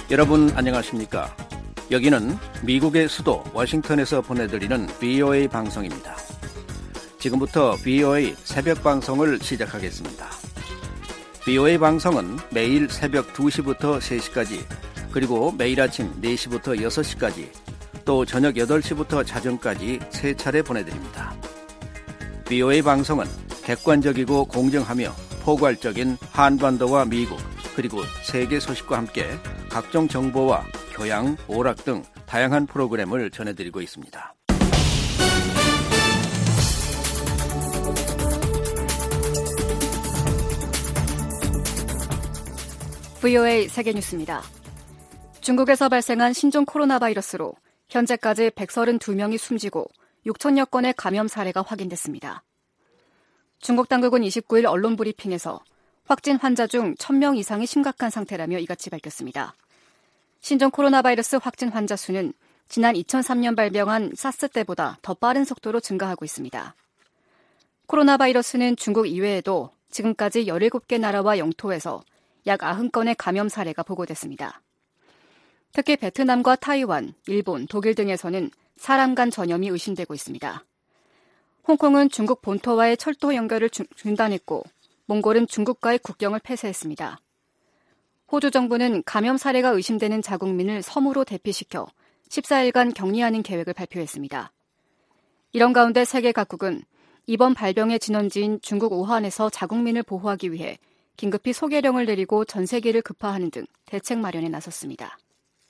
여러분 안녕하십니까? 여기는 미국의 수도 워싱턴에서 보내드리는 VOA 방송입니다. 지금부터 VOA 새벽 방송을 시작하겠습니다. VOA 방송은 매일 새벽 2시부터 3시까지, 그리고 매일 아침 4시부터 6시까지, 또 저녁 8시부터 자정까지 3차례 보내드립니다. VOA 방송은 객관적이고 공정하며 포괄적인 한반도와 미국, 그리고 세계 소식과 함께 각종 정보와 교양, 오락 등 다양한 프로그램을 전해드리고 있습니다. VOA 세계뉴스입니다. 중국에서 발생한 신종 코로나 바이러스로 현재까지 132명이 숨지고 6천여 건의 감염 사례가 확인됐습니다. 중국 당국은 29일 언론 브리핑에서 확진 환자 중 1,000명 이상이 심각한 상태라며 이같이 밝혔습니다. 신종 코로나 바이러스 확진 환자 수는 지난 2003년 발병한 사스 때보다 더 빠른 속도로 증가하고 있습니다. 코로나 바이러스는 중국 이외에도 지금까지 17개 나라와 영토에서 약 90건의 감염 사례가 보고됐습니다. 특히 베트남과 타이완, 일본, 독일 등에서는 사람 간 전염이 의심되고 있습니다. 홍콩은 중국 본토와의 철도 연결을 중단했고, 몽골은 중국과의 국경을 폐쇄했습니다. 호주 정부는 감염 사례가 의심되는 자국민을 섬으로 대피시켜 14일간 격리하는 계획을 발표했습니다. 이런 가운데 세계 각국은 이번 발병의 진원지인 중국 우한에서 자국민을 보호하기 위해 긴급히 소개령을 내리고 전세기를 급파하는 등 대책 마련에 나섰습니다.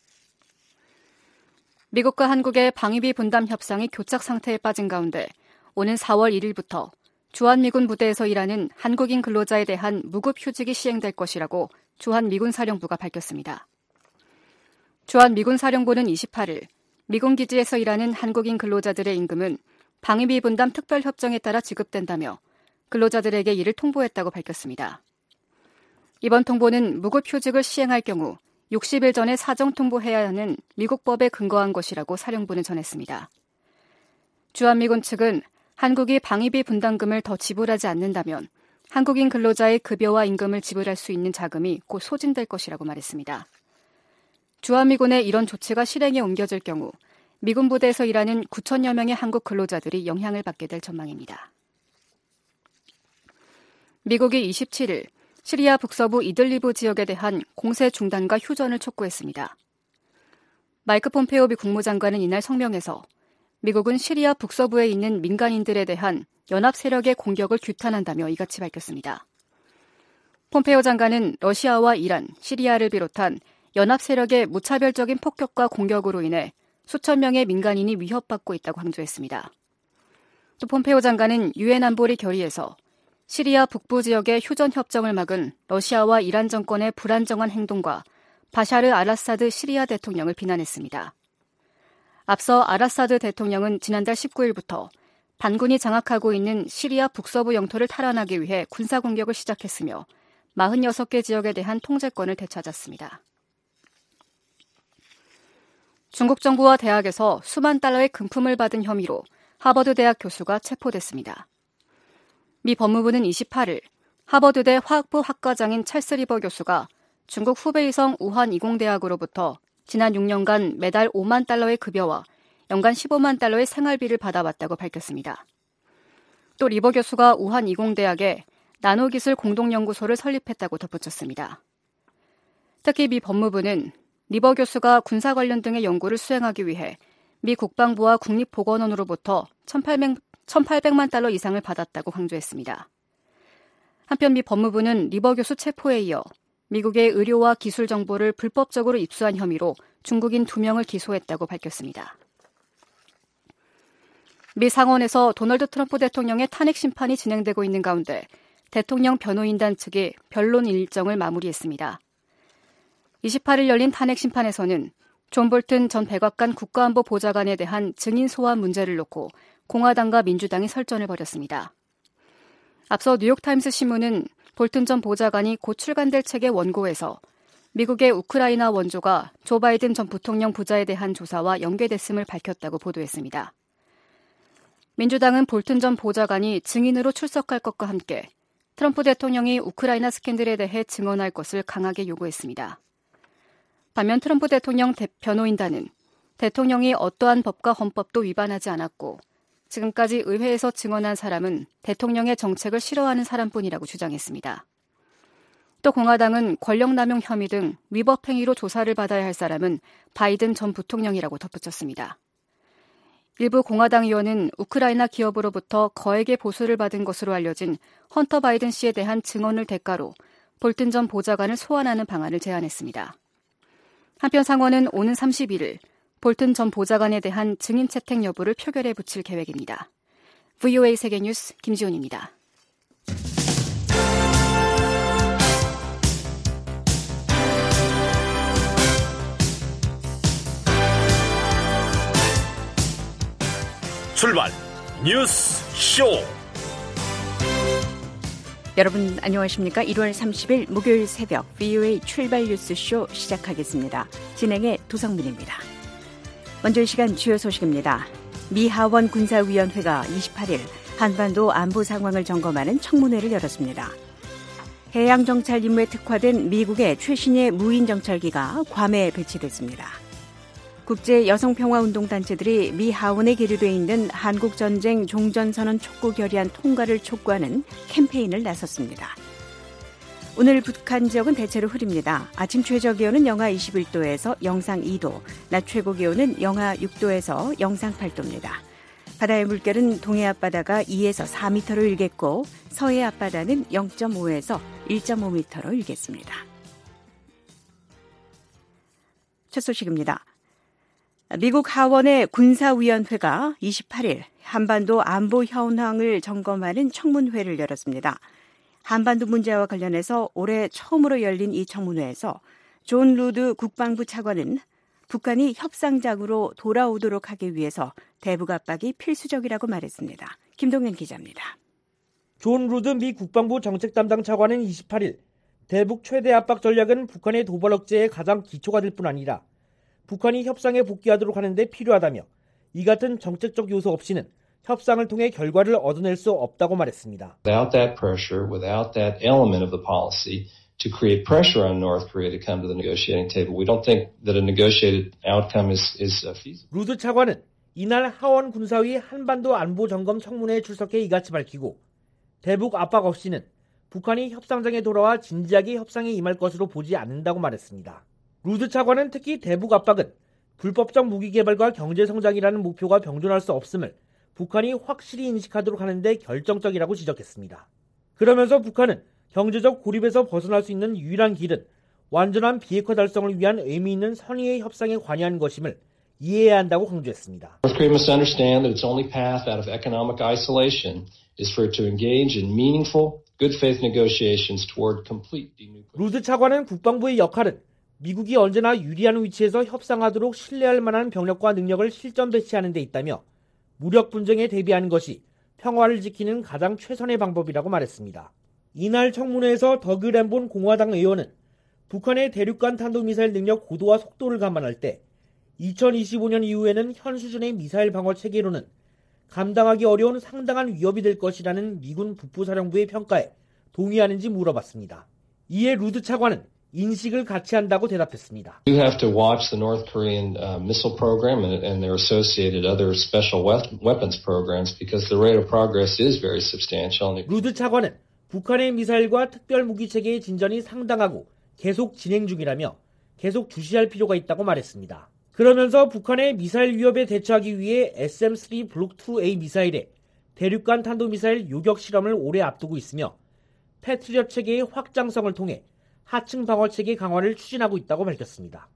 미국과 한국의 방위비 분담 협상이 교착 상태에 빠진 가운데 오는 4월 1일부터 주한미군 부대에서 일하는 한국인 근로자에 대한 무급휴직이 시행될 것이라고 주한미군 사령부가 밝혔습니다. 주한미군 사령부는 28일 미군 기지에서 일하는 한국인 근로자들의 임금은 방위비 분담 특별협정에 따라 지급된다며 근로자들에게 이를 통보했다고 밝혔습니다. 이번 통보는 무급휴직을 시행할 경우 60일 전에 사정 통보해야 하는 미국 법에 근거한 것이라고 사령부는 전했습니다. 주한미군 측은 한국이 방위비 분담금을 더 지불하지 않는다면 한국인 근로자의 급여와 임금을 지불할 수 있는 자금이 곧 소진될 것이라고 말했습니다. 주한미군의 이런 조치가 실행에 옮겨질 경우 미군 부대에서 일하는 9천여 명의 한국 근로자들이 영향을 받게 될 전망입니다. 미국이 27일 시리아 북서부 이들리브 지역에 대한 공세 중단과 휴전을 촉구했습니다. 마이크 폼페오 미 국무장관은 이날 성명에서 미국은 시리아 북서부에 있는 민간인들에 대한 연합 세력의 공격을 규탄한다며 이같이 밝혔습니다. 폼페오 장관은 러시아와 이란, 시리아를 비롯한 연합 세력의 무차별적인 폭격과 공격으로 인해 수천 명의 민간인이 위협받고 있다고 강조했습니다. 또 폼페오 장관은 유엔 안보리 결의에서 시리아 북부 지역의 휴전 협정을 막은 러시아와 이란 정권의 불안정한 행동과 바샤르 알아사드 시리아 대통령을 비난했습니다. 앞서 알아사드 대통령은 지난달 19일부터 반군이 장악하고 있는 시리아 북서부 영토를 탈환하기 위해 군사공격을 시작했으며 46개 지역에 대한 통제권을 되찾았습니다. 중국 정부와 대학에서 수만 달러의 금품을 받은 혐의로 하버드 대학 교수가 체포됐습니다. 미 법무부는 28일 하버드대 화학부 학과장인 찰스 리버 교수가 중국 후베이성 우한 이공대학으로부터 지난 6년간 매달 5만 달러의 급여와 연간 15만 달러의 생활비를 받아왔다고 밝혔습니다. 또 리버 교수가 우한 이공대학에 나노기술 공동연구소를 설립했다고 덧붙였습니다. 특히 미 법무부는 리버 교수가 군사 관련 등의 연구를 수행하기 위해 미 국방부와 국립보건원으로부터 1,800만 달러 이상을 받았다고 강조했습니다. 한편 미 법무부는 리버 교수 체포에 이어 미국의 의료와 기술 정보를 불법적으로 입수한 혐의로 중국인 2명을 기소했다고 밝혔습니다. 미 상원에서 도널드 트럼프 대통령의 탄핵 심판이 진행되고 있는 가운데 대통령 변호인단 측이 변론 일정을 마무리했습니다. 28일 열린 탄핵 심판에서는 존 볼튼 전 백악관 국가안보 보좌관에 대한 증인 소환 문제를 놓고 공화당과 민주당이 설전을 벌였습니다. 앞서 뉴욕타임스 신문은 볼튼 전 보좌관이 곧 출간될 책의 원고에서 미국의 우크라이나 원조가 조 바이든 전 부통령 부자에 대한 조사와 연계됐음을 밝혔다고 보도했습니다. 민주당은 볼튼 전 보좌관이 증인으로 출석할 것과 함께 트럼프 대통령이 우크라이나 스캔들에 대해 증언할 것을 강하게 요구했습니다. 반면 트럼프 대통령 변호인단은 대통령이 어떠한 법과 헌법도 위반하지 않았고 지금까지 의회에서 증언한 사람은 대통령의 정책을 싫어하는 사람뿐이라고 주장했습니다. 또 공화당은 권력남용 혐의 등 위법 행위로 조사를 받아야 할 사람은 바이든 전 부통령이라고 덧붙였습니다. 일부 공화당 의원은 우크라이나 기업으로부터 거액의 보수를 받은 것으로 알려진 헌터 바이든 씨에 대한 증언을 대가로 볼튼 전 보좌관을 소환하는 방안을 제안했습니다. 한편 상원은 오는 31일 볼튼 전 보좌관에 대한 증인 채택 여부를 표결에 붙일 계획입니다. VOA 세계뉴스 김지훈입니다. 출발 뉴스 쇼. 여러분 안녕하십니까? 1월 30일 목요일 새벽 VOA 출발 뉴스 쇼 시작하겠습니다. 진행의 도성민입니다. 먼저 이 시간 주요 소식입니다. 미 하원 군사위원회가 28일 한반도 안보 상황을 점검하는 청문회를 열었습니다. 해양정찰 임무에 특화된 미국의 최신의 무인정찰기가 괌에 배치됐습니다. 국제 여성평화운동단체들이 미 하원에 계류돼 있는 한국전쟁 종전선언 촉구 결의안 통과를 촉구하는 캠페인을 나섰습니다. 오늘 북한 지역은 대체로 흐립니다. 아침 최저기온은 영하 21도에서 영상 2도, 낮 최고기온은 영하 6도에서 영상 8도입니다. 바다의 물결은 동해 앞바다가 2에서 4m로 일겠고 서해 앞바다는 0.5에서 1.5m로 일겠습니다. 첫 소식입니다. 미국 하원의 군사위원회가 28일 한반도 안보 현황을 점검하는 청문회를 열었습니다. 한반도 문제와 관련해서 올해 처음으로 열린 이 청문회에서 존 루드 국방부 차관은 북한이 협상장으로 돌아오도록 하기 위해서 대북 압박이 필수적이라고 말했습니다. 김동현 기자입니다. 존 루드 미 국방부 정책 담당 차관은 28일 대북 최대 압박 전략은 북한의 도발 억제에 가장 기초가 될 뿐 아니라 북한이 협상에 복귀하도록 하는 데 필요하다며 이 같은 정책적 요소 없이는 협상을 통해 결과를 얻어낼 수 없다고 말했습니다. Without that pressure, without that element of the policy to create pressure on North Korea to come to the negotiating table, we don't think that a negotiated outcome is feasible. 루드 차관은 이날 하원 군사위 한반도 안보 점검 청문회에 출석해 이같이 밝히고 대북 압박 없이는 북한이 협상장에 돌아와 진지하게 협상에 임할 것으로 보지 않는다고 말했습니다. 루드 차관은 특히 대북 압박은 불법적 무기 개발과 경제 성장이라는 목표가 병존할 수 없음을 북한이 확실히 인식하도록 하는 데 결정적이라고 지적했습니다. 그러면서 북한은 경제적 고립에서 벗어날 수 있는 유일한 길은 완전한 비핵화 달성을 위한 의미 있는 선의의 협상에 관여한 것임을 이해해야 한다고 강조했습니다. North Korea must understand that its only path out of economic isolation is for it to engage in meaningful, good faith negotiations toward complete denuclearization. 루드 차관은 국방부의 역할은 미국이 언제나 유리한 위치에서 협상하도록 신뢰할 만한 병력과 능력을 실전 배치하는 데 있다며 무력 분쟁에 대비하는 것이 평화를 지키는 가장 최선의 방법이라고 말했습니다. 이날 청문회에서 더그 램본 공화당 의원은 북한의 대륙간 탄도미사일 능력 고도와 속도를 감안할 때 2025년 이후에는 현 수준의 미사일 방어 체계로는 감당하기 어려운 상당한 위협이 될 것이라는 미군 북부사령부의 평가에 동의하는지 물어봤습니다. 이에 루드 차관은 인식을 같이 한다고 대답했습니다. You have to watch the North Korean missile program and their associated other special weapons programs because the rate of progress is very substantial. 루드 차관은 북한의 미사일과 특별 무기 체계의 진전이 상당하고 계속 진행 중이라며 계속 주시할 필요가 있다고 말했습니다. 그러면서 북한의 미사일 위협에 대처하기 위해 SM-3 블록2A 미사일의 대륙간 탄도미사일 요격 실험을 올해 앞두고 있으며 패트리엇 체계의 확장성을 통해 하층 방어체계 강화를 추진하고 있다고 밝혔습니다.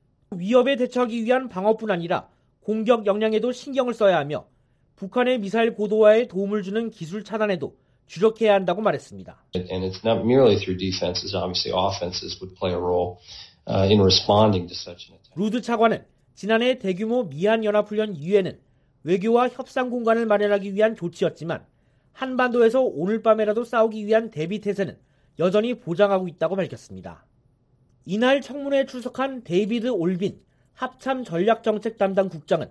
위협에 대처하기 위한 방어뿐 아니라 공격 역량에도 신경을 써야 하며 북한의 미사일 고도화에 도움을 주는 기술 차단에도 주력해야 한다고 말했습니다. And it's not merely through defenses. Obviously, offenses would play a role in responding to such an attack. 루드 차관은 지난해 대규모 미한 연합훈련 이후에는 외교와 협상 공간을 마련하기 위한 조치였지만 한반도에서 오늘 밤에라도 싸우기 위한 대비 태세는 여전히 보장하고 있다고 밝혔습니다. 이날 청문회에 출석한 데이비드 올빈 합참 전략정책 담당 국장은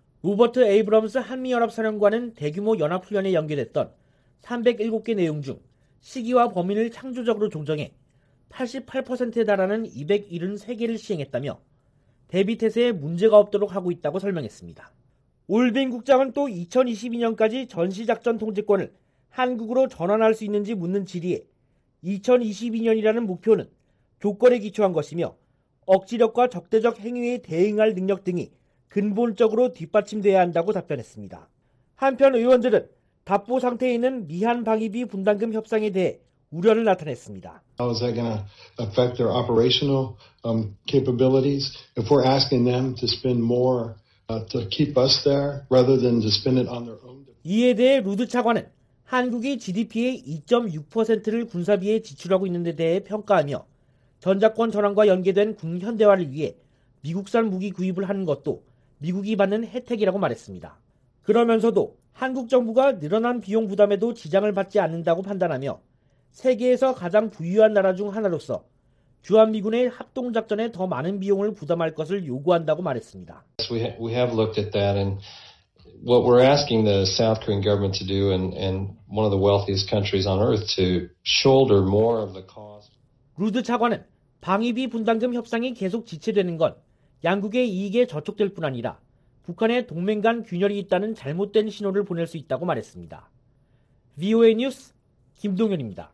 로버트 에이브럼스 한미연합사령관은 대규모 연합훈련에 연계됐던 307개 내용 중 시기와 범위를 창조적으로 조정해 88%에 달하는 273개를 시행했다며 대비 태세에 문제가 없도록 하고 있다고 설명했습니다. 올빈 국장은 또 2022년까지 전시작전 통제권을 한국으로 전환할 수 있는지 묻는 질의에 2022년이라는 목표는 조건에 기초한 것이며 억지력과 적대적 행위에 대응할 능력 등이 근본적으로 뒷받침돼야 한다고 답변했습니다. 한편 의원들은 답보 상태에 있는 미한 방위비 분담금 협상에 대해 우려를 나타냈습니다. How is that going to affect their operational capabilities? If we're asking them to spend more to keep us there rather than to spend it on their own. 이에 대해 루드 차관은 한국이 GDP의 2.6%를 군사비에 지출하고 있는 데 대해 평가하며 전작권 전환과 연계된 군 현대화를 위해 미국산 무기 구입을 하는 것도 미국이 받는 혜택이라고 말했습니다. 그러면서도 한국 정부가 늘어난 비용 부담에도 지장을 받지 않는다고 판단하며 세계에서 가장 부유한 나라 중 하나로서 주한미군의 합동작전에 더 많은 비용을 부담할 것을 요구한다고 말했습니다. We have looked at that, and what we're asking the South Korean government to do, and one of the wealthiest countries on earth, to shoulder more of the cost. 루드 차관은 방위비 분담금 협상이 계속 지체되는 건 양국의 이익에 저촉될 뿐 아니라 북한의 동맹 간 균열이 있다는 잘못된 신호를 보낼 수 있다고 말했습니다. VOA 뉴스 김동현입니다.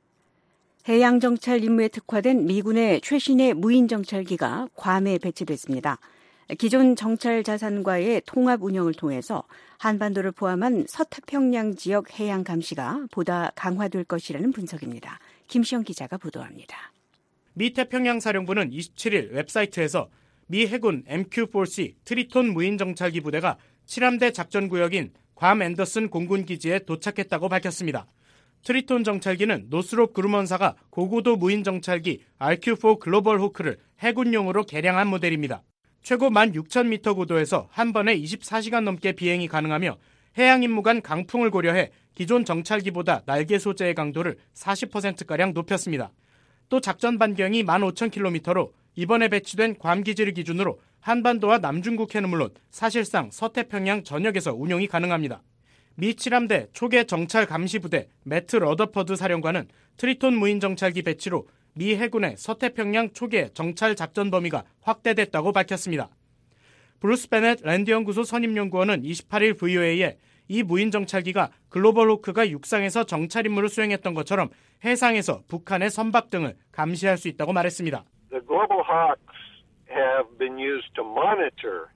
해양정찰 임무에 특화된 미군의 최신의 무인정찰기가 괌에 배치됐습니다. 기존 정찰 자산과의 통합 운영을 통해서 한반도를 포함한 서태평양 지역 해양 감시가 보다 강화될 것이라는 분석입니다. 김시영 기자가 보도합니다. 미 태평양 사령부는 27일 웹사이트에서 미 해군 MQ-4C 트리톤 무인정찰기 부대가 7함대 작전구역인 괌 앤더슨 공군기지에 도착했다고 밝혔습니다. 트리톤 정찰기는 노스롭 그루먼사가 고고도 무인정찰기 RQ-4 글로벌 호크를 해군용으로 개량한 모델입니다. 최고 16,000m 고도에서 한 번에 24시간 넘게 비행이 가능하며 해양 임무 간 강풍을 고려해 기존 정찰기보다 날개 소재의 강도를 40%가량 높였습니다. 또 작전 반경이 15,000km로 이번에 배치된 괌 기지를 기준으로 한반도와 남중국해는 물론 사실상 서태평양 전역에서 운용이 가능합니다. 미 7함대 초계 정찰 감시부대 매트 러더퍼드 사령관은 트리톤 무인정찰기 배치로 미 해군의 서태평양 초계 정찰 작전 범위가 확대됐다고 밝혔습니다. 브루스 베넷 랜드연구소 선임연구원은 28일 VOA에 이 무인정찰기가 글로벌 호크가 육상에서 정찰 임무를 수행했던 것처럼 해상에서 북한의 선박 등을 감시할 수 있다고 말했습니다. The global hawks have been used to monitor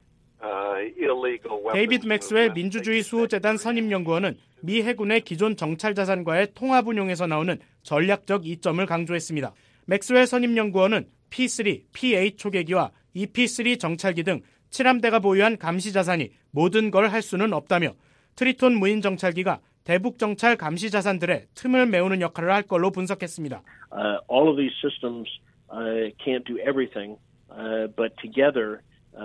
데이비드 맥스웰 민주주의 수호재단 선임연구원은 미 해군의 기존 정찰 자산과의 통합 운용에서 나오는 전략적 이점을 강조했습니다. 맥스웰 선임연구원은 P3, P8 초계기와 EP3 정찰기 등 7함대가 보유한 감시 자산이 모든 걸 할 수는 없다며 트리톤 무인 정찰기가 대북 정찰 감시 자산들의 틈을 메우는 역할을 할 걸로 분석했습니다. All of these systems can't do everything, but together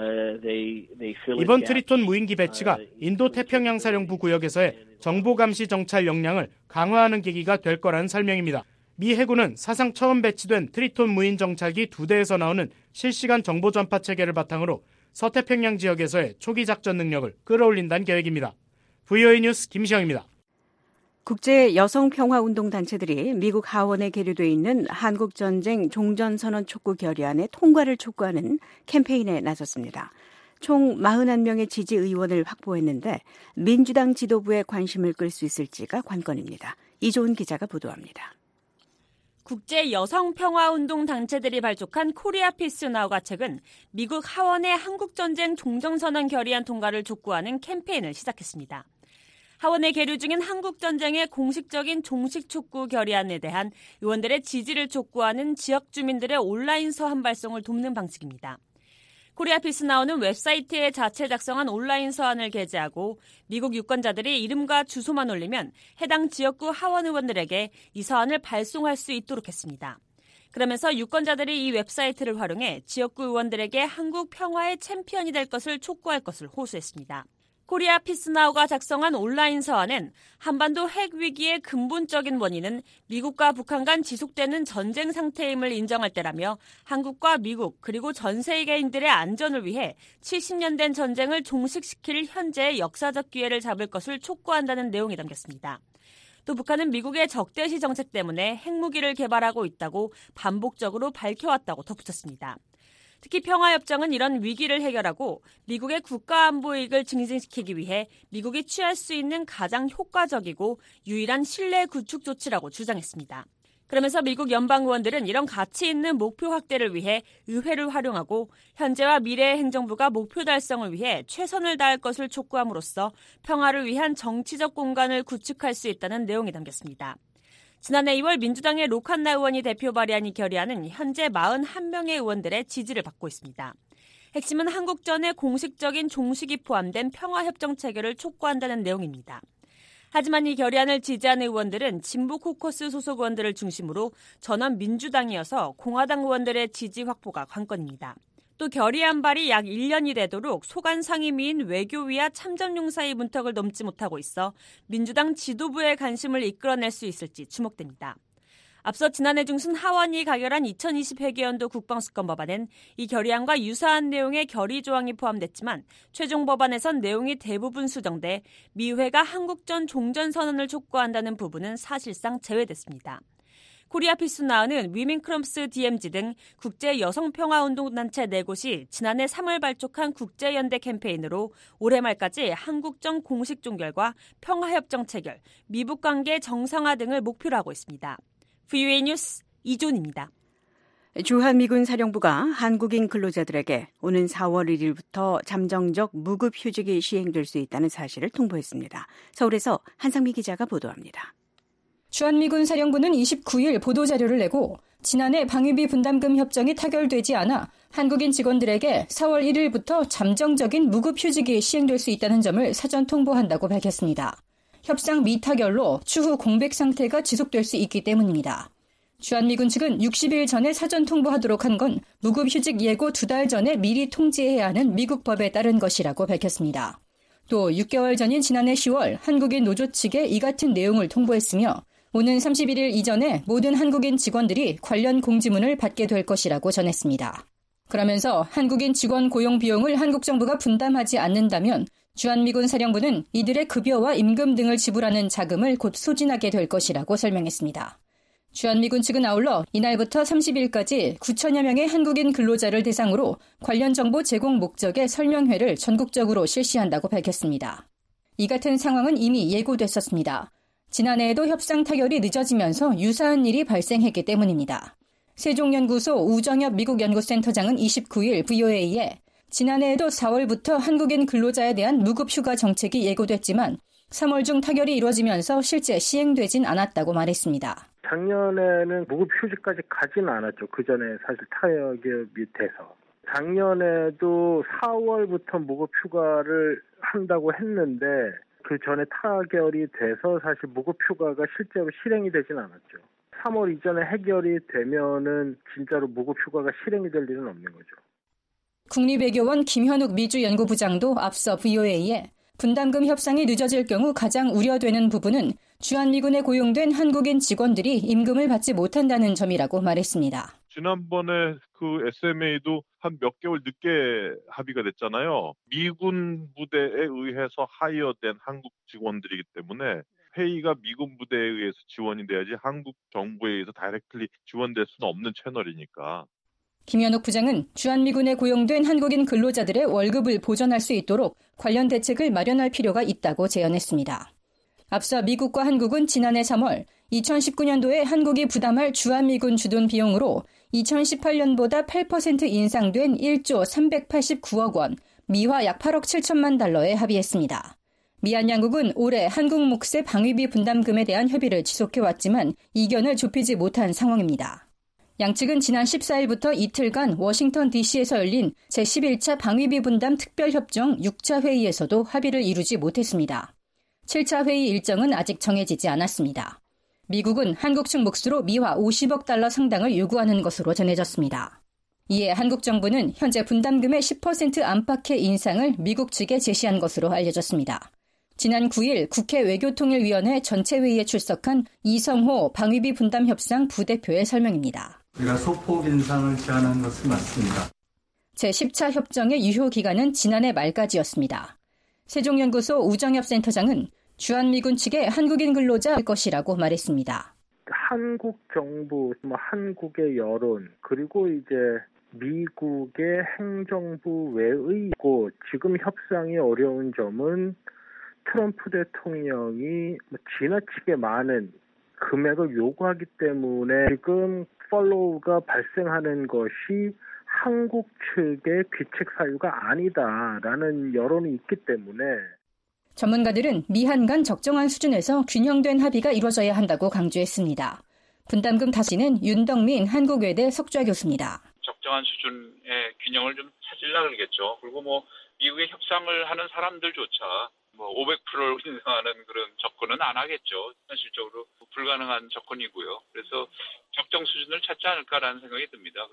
이번 트리톤 무인기 배치가 인도 태평양 사령부 구역에서의 정보 감시 정찰 역량을 강화하는 계기가 될 거라는 설명입니다. 미 해군은 사상 처음 배치된 트리톤 무인 정찰기 2대에서 나오는 실시간 정보 전파 체계를 바탕으로 서태평양 지역에서의 초기 작전 능력을 끌어올린다는 계획입니다. VOA 뉴스 김시영입니다. 국제 여성평화운동 단체들이 미국 하원에 계류돼 있는 한국전쟁 종전선언 촉구 결의안의 통과를 촉구하는 캠페인에 나섰습니다. 총 41명의 지지 의원을 확보했는데 민주당 지도부의 관심을 끌 수 있을지가 관건입니다. 이조은 기자가 보도합니다. 국제 여성평화운동 단체들이 발족한 코리아 피스 나우가 최근 미국 하원의 한국전쟁 종전선언 결의안 통과를 촉구하는 캠페인을 시작했습니다. 하원에 계류 중인 한국전쟁의 공식적인 종식 촉구 결의안에 대한 의원들의 지지를 촉구하는 지역 주민들의 온라인 서한 발송을 돕는 방식입니다. 코리아 피스 나우는 웹사이트에 자체 작성한 온라인 서한을 게재하고 미국 유권자들이 이름과 주소만 올리면 해당 지역구 하원 의원들에게 이 서한을 발송할 수 있도록 했습니다. 그러면서 유권자들이 이 웹사이트를 활용해 지역구 의원들에게 한국 평화의 챔피언이 될 것을 촉구할 것을 호소했습니다. 코리아 피스나우가 작성한 온라인 서한은 한반도 핵 위기의 근본적인 원인은 미국과 북한 간 지속되는 전쟁 상태임을 인정할 때라며 한국과 미국 그리고 전 세계인들의 안전을 위해 70년 된 전쟁을 종식시킬 현재의 역사적 기회를 잡을 것을 촉구한다는 내용이 담겼습니다. 또 북한은 미국의 적대시 정책 때문에 핵무기를 개발하고 있다고 반복적으로 밝혀왔다고 덧붙였습니다. 특히 평화협정은 이런 위기를 해결하고 미국의 국가안보 이익을 증진시키기 위해 미국이 취할 수 있는 가장 효과적이고 유일한 신뢰 구축 조치라고 주장했습니다. 그러면서 미국 연방 의원들은 이런 가치 있는 목표 확대를 위해 의회를 활용하고 현재와 미래의 행정부가 목표 달성을 위해 최선을 다할 것을 촉구함으로써 평화를 위한 정치적 공간을 구축할 수 있다는 내용이 담겼습니다. 지난해 2월 민주당의 로칸나 의원이 대표 발의한 이 결의안은 현재 41명의 의원들의 지지를 받고 있습니다. 핵심은 한국전의 공식적인 종식이 포함된 평화협정 체결을 촉구한다는 내용입니다. 하지만 이 결의안을 지지하는 의원들은 진보 코커스 소속 의원들을 중심으로 전원 민주당이어서 공화당 의원들의 지지 확보가 관건입니다. 또 결의안 발의 약 1년이 되도록 소관 상임위인 외교위와 참전용사의 문턱을 넘지 못하고 있어 민주당 지도부의 관심을 이끌어낼 수 있을지 주목됩니다. 앞서 지난해 중순 하원이 가결한 2020 회계연도 국방수권 법안엔 이 결의안과 유사한 내용의 결의 조항이 포함됐지만 최종 법안에선 내용이 대부분 수정돼 미회가 한국전 종전선언을 촉구한다는 부분은 사실상 제외됐습니다. 코리아 피스 나우는 위민크럼스 DMZ 등 국제 여성평화운동단체 4곳이 지난해 3월 발족한 국제연대 캠페인으로 올해 말까지 한국전 공식 종결과 평화협정 체결, 미북관계 정상화 등을 목표로 하고 있습니다. VOA 뉴스 이존입니다. 주한미군 사령부가 한국인 근로자들에게 오는 4월 1일부터 잠정적 무급휴직이 시행될 수 있다는 사실을 통보했습니다. 서울에서 한상미 기자가 보도합니다. 주한미군 사령부는 29일 보도자료를 내고 지난해 방위비 분담금 협정이 타결되지 않아 한국인 직원들에게 4월 1일부터 잠정적인 무급휴직이 시행될 수 있다는 점을 사전 통보한다고 밝혔습니다. 협상 미타결로 추후 공백 상태가 지속될 수 있기 때문입니다. 주한미군 측은 60일 전에 사전 통보하도록 한 건 무급휴직 예고 2달 전에 미리 통지해야 하는 미국 법에 따른 것이라고 밝혔습니다. 또 6개월 전인 지난해 10월 한국인 노조 측에 이 같은 내용을 통보했으며 오는 31일 이전에 모든 한국인 직원들이 관련 공지문을 받게 될 것이라고 전했습니다. 그러면서 한국인 직원 고용 비용을 한국 정부가 분담하지 않는다면 주한미군 사령부는 이들의 급여와 임금 등을 지불하는 자금을 곧 소진하게 될 것이라고 설명했습니다. 주한미군 측은 아울러 이날부터 30일까지 9천여 명의 한국인 근로자를 대상으로 관련 정보 제공 목적의 설명회를 전국적으로 실시한다고 밝혔습니다. 이 같은 상황은 이미 예고됐었습니다. 지난해에도 협상 타결이 늦어지면서 유사한 일이 발생했기 때문입니다. 세종연구소 우정엽 미국 연구센터장은 29일 VOA에 지난해에도 4월부터 한국인 근로자에 대한 무급휴가 정책이 예고됐지만 3월 중 타결이 이루어지면서 실제 시행되진 않았다고 말했습니다. 작년에는 무급휴직까지 가지는 않았죠. 그전에 사실 타협이 돼서. 작년에도 4월부터 무급휴가를 한다고 했는데 그 전에 타결이 돼서 사실 무급휴가가 실제로 실행이 되진 않았죠. 3월 이전에 해결이 되면은 진짜로 무급휴가가 실행이 될 일은 없는 거죠. 국립외교원 김현욱 미주연구부장도 앞서 VOA에 분담금 협상이 늦어질 경우 가장 우려되는 부분은 주한미군에 고용된 한국인 직원들이 임금을 받지 못한다는 점이라고 말했습니다. 지난번에 그 SMA도 한 몇 개월 늦게 합의가 됐잖아요. 미군 부대에 의해서 하이어된 한국 직원들이기 때문에 회의가 미군 부대에 의해서 지원이 돼야지 한국 정부에 의해서 다이렉트리 지원될 수는 없는 채널이니까. 김현욱 부장은 주한미군에 고용된 한국인 근로자들의 월급을 보전할 수 있도록 관련 대책을 마련할 필요가 있다고 제언했습니다. 앞서 미국과 한국은 지난해 3월 2019년도에 한국이 부담할 주한미군 주둔 비용으로 2018년보다 8% 인상된 1조 389억 원, 미화 약 8억 7천만 달러에 합의했습니다. 미한 양국은 올해 한국 몫의 방위비 분담금에 대한 협의를 지속해왔지만 이견을 좁히지 못한 상황입니다. 양측은 지난 14일부터 이틀간 워싱턴 DC에서 열린 제11차 방위비 분담 특별협정 6차 회의에서도 합의를 이루지 못했습니다. 7차 회의 일정은 아직 정해지지 않았습니다. 미국은 한국 측 몫으로 미화 50억 달러 상당을 요구하는 것으로 전해졌습니다. 이에 한국 정부는 현재 분담금의 10% 안팎의 인상을 미국 측에 제시한 것으로 알려졌습니다. 지난 9일 국회 외교통일위원회 전체 회의에 출석한 이성호 방위비 분담 협상 부대표의 설명입니다. 우리가 소폭 인상을 제안한 것은 맞습니다. 제10차 협정의 유효 기간은 지난해 말까지였습니다. 세종연구소 우정엽 센터장은 주한미군 측에 한국인 근로자 할 것이라고 말했습니다. 한국 정부, 한국의 여론, 그리고 이제 미국의 행정부 외의고 지금 협상이 어려운 점은 트럼프 대통령이 지나치게 많은 금액을 요구하기 때문에 지금 팔로우가 발생하는 것이 한국 측의 귀책 사유가 아니다라는 여론이 있기 때문에 전문가들은 미한 간 적정한 수준에서 균형된 합의가 이루어져야 한다고 강조했습니다. 분담금 다시는 윤덕민 한국외대 석좌 교수입니다. 적정한 수준의 균형을 좀 찾으려고 그러겠죠. 그리고 미국의 협상을 하는 사람들조차 500%를 인상하는 그런 접근은 안 하겠죠. 현실적으로 불가능한 접근이고요. 그래서 적정 수준을 찾지 않을까라는 생각이 듭니다.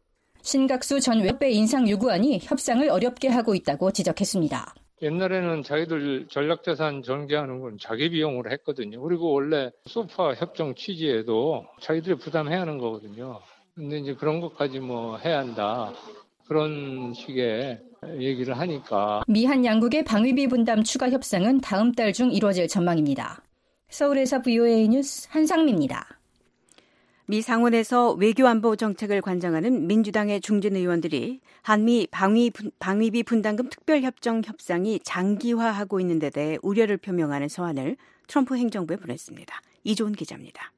신각수 전 외배 인상 요구안이 협상을 어렵게 하고 있다고 지적했습니다. 옛날에는 자기들 전략자산 전개하는 건 자기 비용으로 했거든요. 그리고 원래 소파 협정 취지에도 자기들이 부담해야 하는 거거든요. 근데 이제 그런 것까지 해야 한다. 그런 식의 얘기를 하니까. 미한 양국의 방위비 분담 추가 협상은 다음 달 중 이루어질 전망입니다. 서울에서 VOA 뉴스 한상미입니다. 미 상원에서 외교안보 정책을 관장하는 민주당의 중진 의원들이 한미 방위비 분담금 특별협정 협상이 장기화하고 있는 데 대해 우려를 표명하는 서한을 트럼프 행정부에 보냈습니다. 이조은 기자입니다.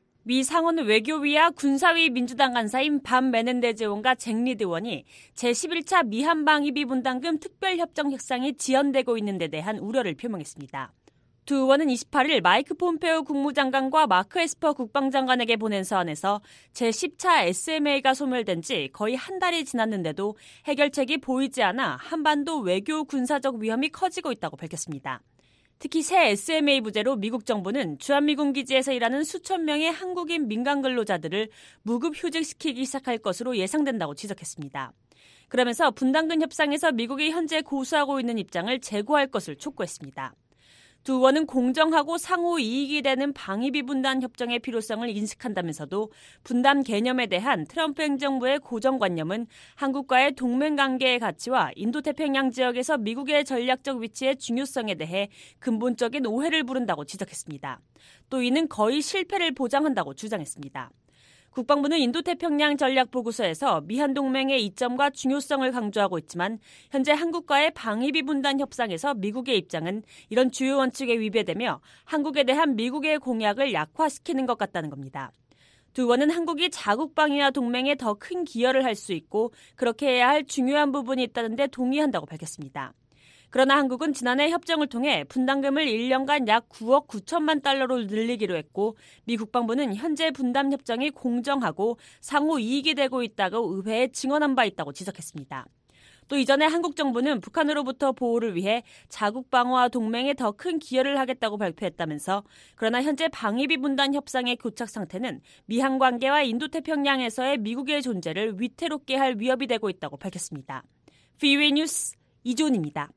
미 상원 외교위와 군사위 민주당 간사인 반 메넨데즈 의원과 잭 리드 의원이 제11차 미한 방위비 분담금 특별협정 협상이 지연되고 있는 데 대한 우려를 표명했습니다. 두 의원은 28일 마이크 폼페오 국무장관과 마크 에스퍼 국방장관에게 보낸 서한에서 제10차 SMA가 소멸된 지 거의 한 달이 지났는데도 해결책이 보이지 않아 한반도 외교 군사적 위험이 커지고 있다고 밝혔습니다. 특히 새 SMA 부재로 미국 정부는 주한미군 기지에서 일하는 수천 명의 한국인 민간 근로자들을 무급 휴직시키기 시작할 것으로 예상된다고 지적했습니다. 그러면서 분담금 협상에서 미국이 현재 고수하고 있는 입장을 재고할 것을 촉구했습니다. 두 의원은 공정하고 상호 이익이 되는 방위비 분담 협정의 필요성을 인식한다면서도 분담 개념에 대한 트럼프 행정부의 고정관념은 한국과의 동맹관계의 가치와 인도태평양 지역에서 미국의 전략적 위치의 중요성에 대해 근본적인 오해를 부른다고 지적했습니다. 또 이는 거의 실패를 보장한다고 주장했습니다. 국방부는 인도태평양 전략보고서에서 미한 동맹의 이점과 중요성을 강조하고 있지만 현재 한국과의 방위비 분담 협상에서 미국의 입장은 이런 주요 원칙에 위배되며 한국에 대한 미국의 공약을 약화시키는 것 같다는 겁니다. 두 의원은 한국이 자국 방위와 동맹에 더 큰 기여를 할 수 있고 그렇게 해야 할 중요한 부분이 있다는 데 동의한다고 밝혔습니다. 그러나 한국은 지난해 협정을 통해 분담금을 1년간 약 9억 9천만 달러로 늘리기로 했고 미 국방부는 현재 분담 협정이 공정하고 상호 이익이 되고 있다고 의회에 증언한 바 있다고 지적했습니다. 또 이전에 한국 정부는 북한으로부터 보호를 위해 자국 방어와 동맹에 더 큰 기여를 하겠다고 발표했다면서 그러나 현재 방위비 분담 협상의 교착 상태는 미한 관계와 인도태평양에서의 미국의 존재를 위태롭게 할 위협이 되고 있다고 밝혔습니다. VOA 뉴스 이조은입니다.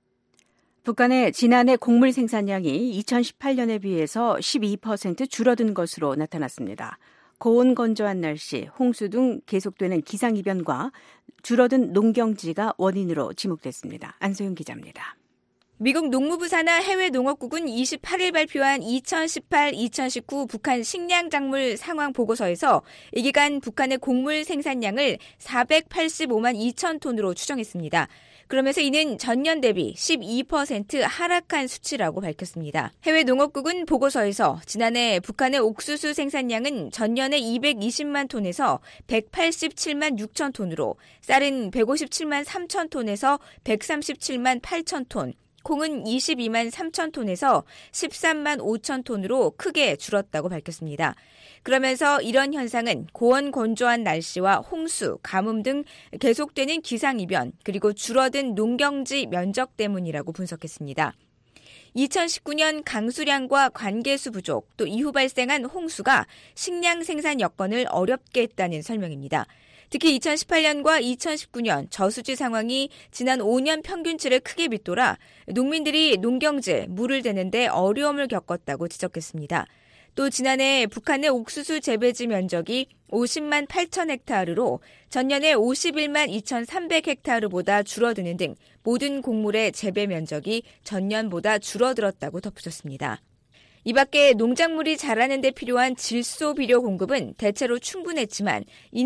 북한의 지난해 곡물 생산량이 2018년에 비해서 12% 줄어든 것으로 나타났습니다. 고온 건조한 날씨, 홍수 등 계속되는 기상이변과 줄어든 농경지가 원인으로 지목됐습니다. 안소영 기자입니다. 미국 농무부 산하 해외농업국은 28일 발표한 2018-2019 북한 식량작물 상황 보고서에서 이 기간 북한의 곡물 생산량을 485만 2천 톤으로 추정했습니다. 그러면서 이는 전년 대비 12% 하락한 수치라고 밝혔습니다. 해외농업국은 보고서에서 지난해 북한의 옥수수 생산량은 전년에 220만 톤에서 187만 6천 톤으로 쌀은 157만 3천 톤에서 137만 8천 톤, 콩은 22만 3천 톤에서 13만 5천 톤으로 크게 줄었다고 밝혔습니다. 그러면서 이런 현상은 고온 건조한 날씨와 홍수, 가뭄 등 계속되는 기상이변, 그리고 줄어든 농경지 면적 때문이라고 분석했습니다. 2019년 강수량과 관계수 부족, 또 이후 발생한 홍수가 식량 생산 여건을 어렵게 했다는 설명입니다. 특히 2018년과 2019년 저수지 상황이 지난 5년 평균치를 크게 밑돌아 농민들이 농경지에 물을 대는데 어려움을 겪었다고 지적했습니다. 또 지난해 북한의 옥수수 재배지 면적이 50만 8천 헥타르로 전년에 51만 2,300 헥타르보다 줄어드는 등 모든 곡물의 재배 면적이 전년보다 줄어들었다고 덧붙였습니다. 이 밖에 농작물이 자라는 데 필요한 질소 비료 공급은 대체로 충분했지만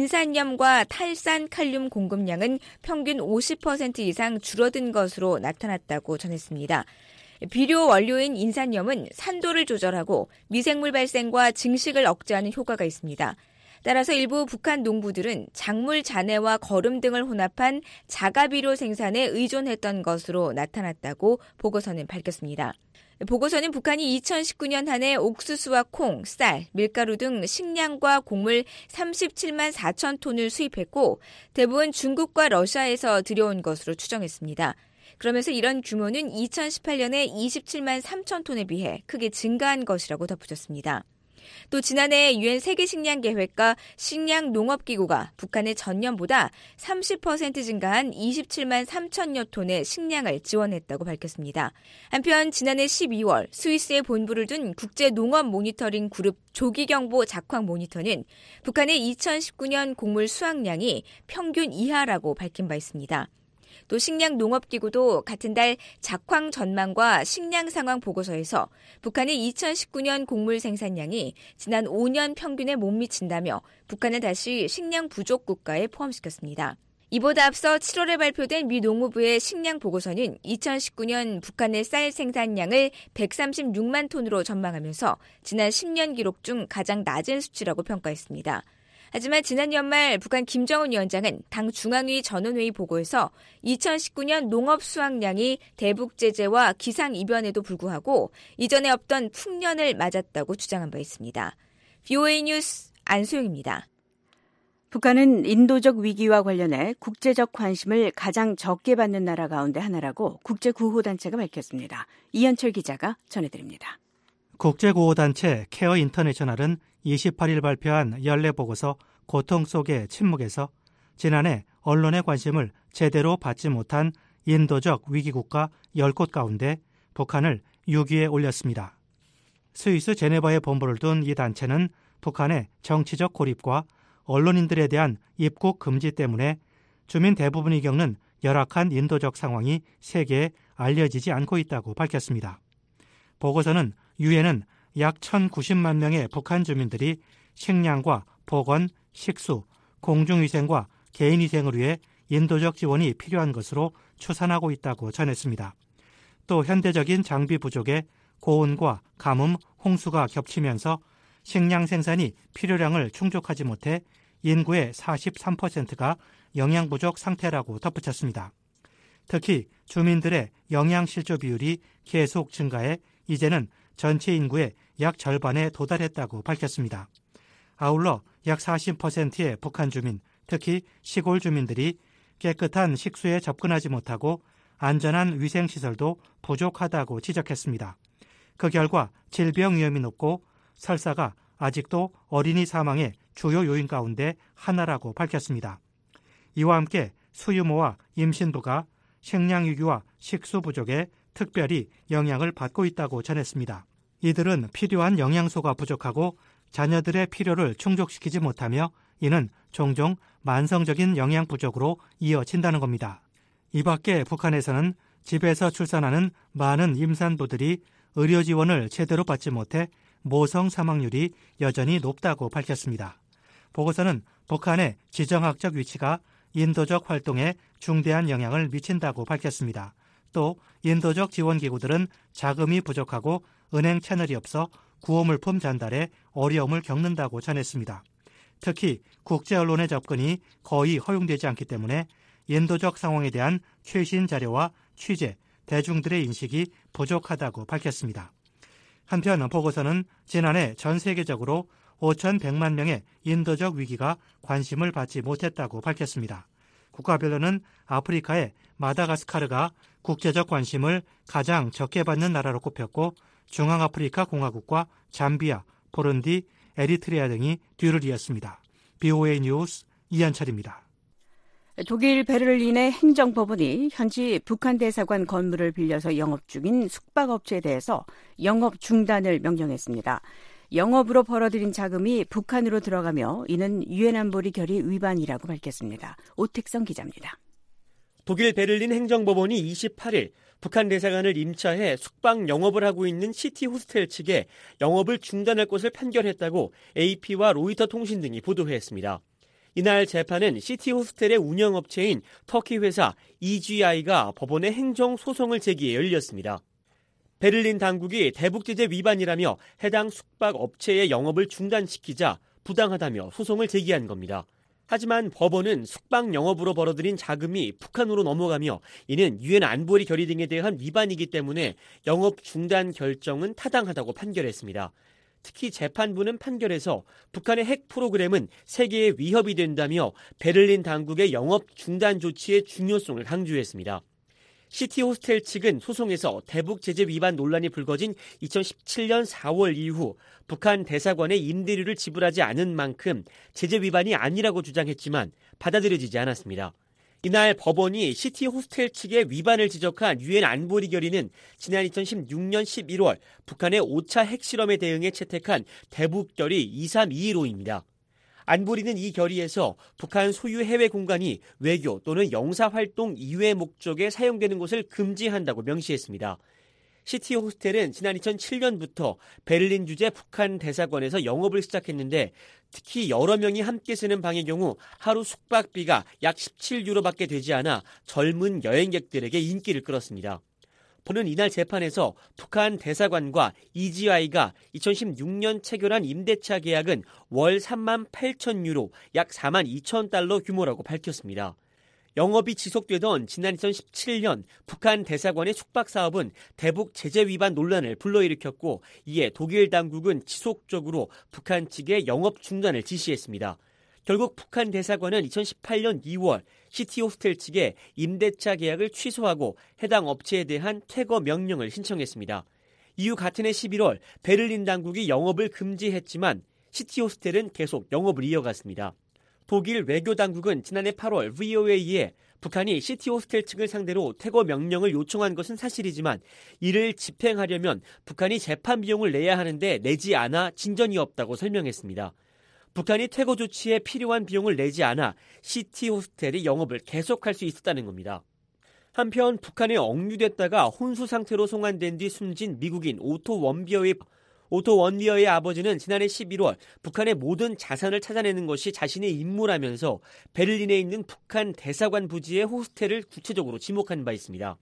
인산염과 탈산 칼륨 공급량은 평균 50% 이상 줄어든 것으로 나타났다고 전했습니다. 비료 원료인 인산염은 산도를 조절하고 미생물 발생과 증식을 억제하는 효과가 있습니다. 따라서 일부 북한 농부들은 작물 잔해와 거름 등을 혼합한 자가비료 생산에 의존했던 것으로 나타났다고 보고서는 밝혔습니다. 보고서는 북한이 2019년 한 해 옥수수와 콩, 쌀, 밀가루 등 식량과 곡물 37만 4천 톤을 수입했고 대부분 중국과 러시아에서 들여온 것으로 추정했습니다. 그러면서 이런 규모는 2018년에 27만 3천 톤에 비해 크게 증가한 것이라고 덧붙였습니다. 또 지난해 유엔 세계식량계획과 식량농업기구가 북한의 전년보다 30% 증가한 27만 3천여 톤의 식량을 지원했다고 밝혔습니다. 한편 지난해 12월 스위스에 본부를 둔 국제농업 모니터링 그룹 조기경보 작황 모니터는 북한의 2019년 곡물 수확량이 평균 이하라고 밝힌 바 있습니다. 또 식량농업기구도 같은 달 작황 전망과 식량 상황 보고서에서 북한의 2019년 곡물 생산량이 지난 5년 평균에 못 미친다며 북한을 다시 식량 부족 국가에 포함시켰습니다. 이보다 앞서 7월에 발표된 미 농무부의 식량 보고서는 2019년 북한의 쌀 생산량을 136만 톤으로 전망하면서 지난 10년 기록 중 가장 낮은 수치라고 평가했습니다. 하지만 지난 연말 북한 김정은 위원장은 당 중앙위 전원회의 보고에서 2019년 농업 수확량이 대북 제재와 기상이변에도 불구하고 이전에 없던 풍년을 맞았다고 주장한 바 있습니다. VOA 뉴스 안소영입니다. 북한은 인도적 위기와 관련해 국제적 관심을 가장 적게 받는 나라 가운데 하나라고 국제구호단체가 밝혔습니다. 이현철 기자가 전해드립니다. 국제구호단체 케어 인터내셔널은 28일 발표한 연례보고서 고통 속의 침묵에서 지난해 언론의 관심을 제대로 받지 못한 인도적 위기국가 10곳 가운데 북한을 6위에 올렸습니다. 스위스 제네바에 본부를 둔 이 단체는 북한의 정치적 고립과 언론인들에 대한 입국 금지 때문에 주민 대부분이 겪는 열악한 인도적 상황이 세계에 알려지지 않고 있다고 밝혔습니다. 보고서는 유엔은 약 1,090만 명의 북한 주민들이 식량과 보건, 식수, 공중위생과 개인위생을 위해 인도적 지원이 필요한 것으로 추산하고 있다고 전했습니다. 또 현대적인 장비 부족에 고온과 가뭄, 홍수가 겹치면서 식량 생산이 필요량을 충족하지 못해 인구의 43%가 영양 부족 상태라고 덧붙였습니다. 특히 주민들의 영양 실조 비율이 계속 증가해 이제는 전체 인구의 약 절반에 도달했다고 밝혔습니다. 아울러 약 40%의 북한 주민, 특히 시골 주민들이 깨끗한 식수에 접근하지 못하고 안전한 위생시설도 부족하다고 지적했습니다. 그 결과 질병 위험이 높고 설사가 아직도 어린이 사망의 주요 요인 가운데 하나라고 밝혔습니다. 이와 함께 수유모와 임신부가 식량위기와 식수 부족에 특별히 영향을 받고 있다고 전했습니다. 이들은 필요한 영양소가 부족하고 자녀들의 필요를 충족시키지 못하며 이는 종종 만성적인 영양 부족으로 이어진다는 겁니다. 이 밖에 북한에서는 집에서 출산하는 많은 임산부들이 의료 지원을 제대로 받지 못해 모성 사망률이 여전히 높다고 밝혔습니다. 보고서는 북한의 지정학적 위치가 인도적 활동에 중대한 영향을 미친다고 밝혔습니다. 또 인도적 지원기구들은 자금이 부족하고 은행 채널이 없어 구호물품 전달에 어려움을 겪는다고 전했습니다. 특히 국제 언론의 접근이 거의 허용되지 않기 때문에 인도적 상황에 대한 최신 자료와 취재, 대중들의 인식이 부족하다고 밝혔습니다. 한편 보고서는 지난해 전 세계적으로 5,100만 명의 인도적 위기가 관심을 받지 못했다고 밝혔습니다. 국가별로는 아프리카의 마다가스카르가 국제적 관심을 가장 적게 받는 나라로 꼽혔고 중앙아프리카 공화국과 잠비아, 부룬디, 에리트레아 등이 뒤를 이었습니다. BOA 뉴스 이현철입니다. 독일 베를린의 행정법원이 현지 북한 대사관 건물을 빌려서 영업 중인 숙박업체에 대해서 영업 중단을 명령했습니다. 영업으로 벌어들인 자금이 북한으로 들어가며 이는 유엔 안보리 결의 위반이라고 밝혔습니다. 오택성 기자입니다. 독일 베를린 행정법원이 28일 북한 대사관을 임차해 숙박 영업을 하고 있는 시티 호스텔 측에 영업을 중단할 것을 판결했다고 AP와 로이터 통신 등이 보도했습니다. 이날 재판은 시티 호스텔의 운영업체인 터키 회사 EGI가 법원에 행정소송을 제기해 열렸습니다. 베를린 당국이 대북제재 위반이라며 해당 숙박업체의 영업을 중단시키자 부당하다며 소송을 제기한 겁니다. 하지만 법원은 숙박 영업으로 벌어들인 자금이 북한으로 넘어가며 이는 유엔 안보리 결의 등에 대한 위반이기 때문에 영업 중단 결정은 타당하다고 판결했습니다. 특히 재판부는 판결에서 북한의 핵 프로그램은 세계에 위협이 된다며 베를린 당국의 영업 중단 조치의 중요성을 강조했습니다. 시티 호스텔 측은 소송에서 대북 제재 위반 논란이 불거진 2017년 4월 이후 북한 대사관에 임대료를 지불하지 않은 만큼 제재 위반이 아니라고 주장했지만 받아들여지지 않았습니다. 이날 법원이 시티 호스텔 측의 위반을 지적한 유엔 안보리 결의는 지난 2016년 11월 북한의 5차 핵실험에 대응해 채택한 대북결의 2325입니다. 안보리는 이 결의에서 북한 소유 해외 공간이 외교 또는 영사활동 이외 목적에 사용되는 것을 금지한다고 명시했습니다. 시티 호스텔은 지난 2007년부터 베를린 주재 북한 대사관에서 영업을 시작했는데 특히 여러 명이 함께 쓰는 방의 경우 하루 숙박비가 약 17유로밖에 되지 않아 젊은 여행객들에게 인기를 끌었습니다. 법원은 이날 재판에서 북한 대사관과 EGI가 2016년 체결한 임대차 계약은 월 3만 8천 유로, 약 4만 2천 달러 규모라고 밝혔습니다. 영업이 지속되던 지난 2017년 북한 대사관의 숙박 사업은 대북 제재 위반 논란을 불러일으켰고 이에 독일 당국은 지속적으로 북한 측에 영업 중단을 지시했습니다. 결국 북한 대사관은 2018년 2월 시티 호스텔 측에 임대차 계약을 취소하고 해당 업체에 대한 퇴거 명령을 신청했습니다. 이후 같은 해 11월 베를린 당국이 영업을 금지했지만 시티 호스텔은 계속 영업을 이어갔습니다. 독일 외교 당국은 지난해 8월 VOA에 북한이 시티 호스텔 측을 상대로 퇴거 명령을 요청한 것은 사실이지만 이를 집행하려면 북한이 재판 비용을 내야 하는데 내지 않아 진전이 없다고 설명했습니다. 북한이 퇴거 조치에 필요한 비용을 내지 않아 시티 호스텔이 영업을 계속할 수 있었다는 겁니다. 한편 북한에 억류됐다가 혼수 상태로 송환된 뒤 숨진 미국인 오토 원비어의 아버지는 지난해 11월 북한의 모든 자산을 찾아내는 것이 자신의 임무라면서 베를린에 있는 북한 대사관 부지의 호스텔을 구체적으로 지목한 바 있습니다.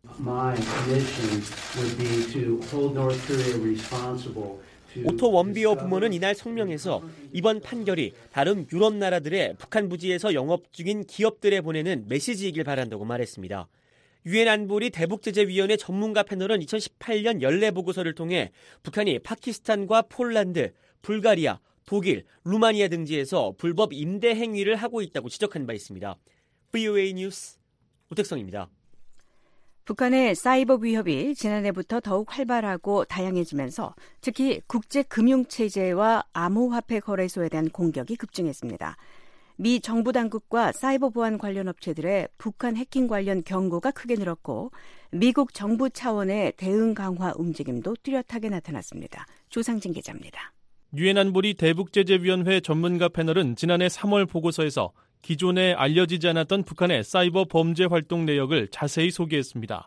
오토 원비어 부모는 이날 성명에서 이번 판결이 다른 유럽 나라들의 북한 부지에서 영업 중인 기업들에 보내는 메시지이길 바란다고 말했습니다. 유엔 안보리 대북제재위원회 전문가 패널은 2018년 연례 보고서를 통해 북한이 파키스탄과 폴란드, 불가리아, 독일, 루마니아 등지에서 불법 임대 행위를 하고 있다고 지적한 바 있습니다. VOA 뉴스 오택성입니다. 북한의 사이버 위협이 지난해부터 더욱 활발하고 다양해지면서 특히 국제금융체제와 암호화폐 거래소에 대한 공격이 급증했습니다. 미 정부 당국과 사이버 보안 관련 업체들의 북한 해킹 관련 경고가 크게 늘었고 미국 정부 차원의 대응 강화 움직임도 뚜렷하게 나타났습니다. 조상진 기자입니다. 유엔 안보리 대북제재위원회 전문가 패널은 지난해 3월 보고서에서 기존에 알려지지 않았던 북한의 사이버 범죄 활동 내역을 자세히 소개했습니다.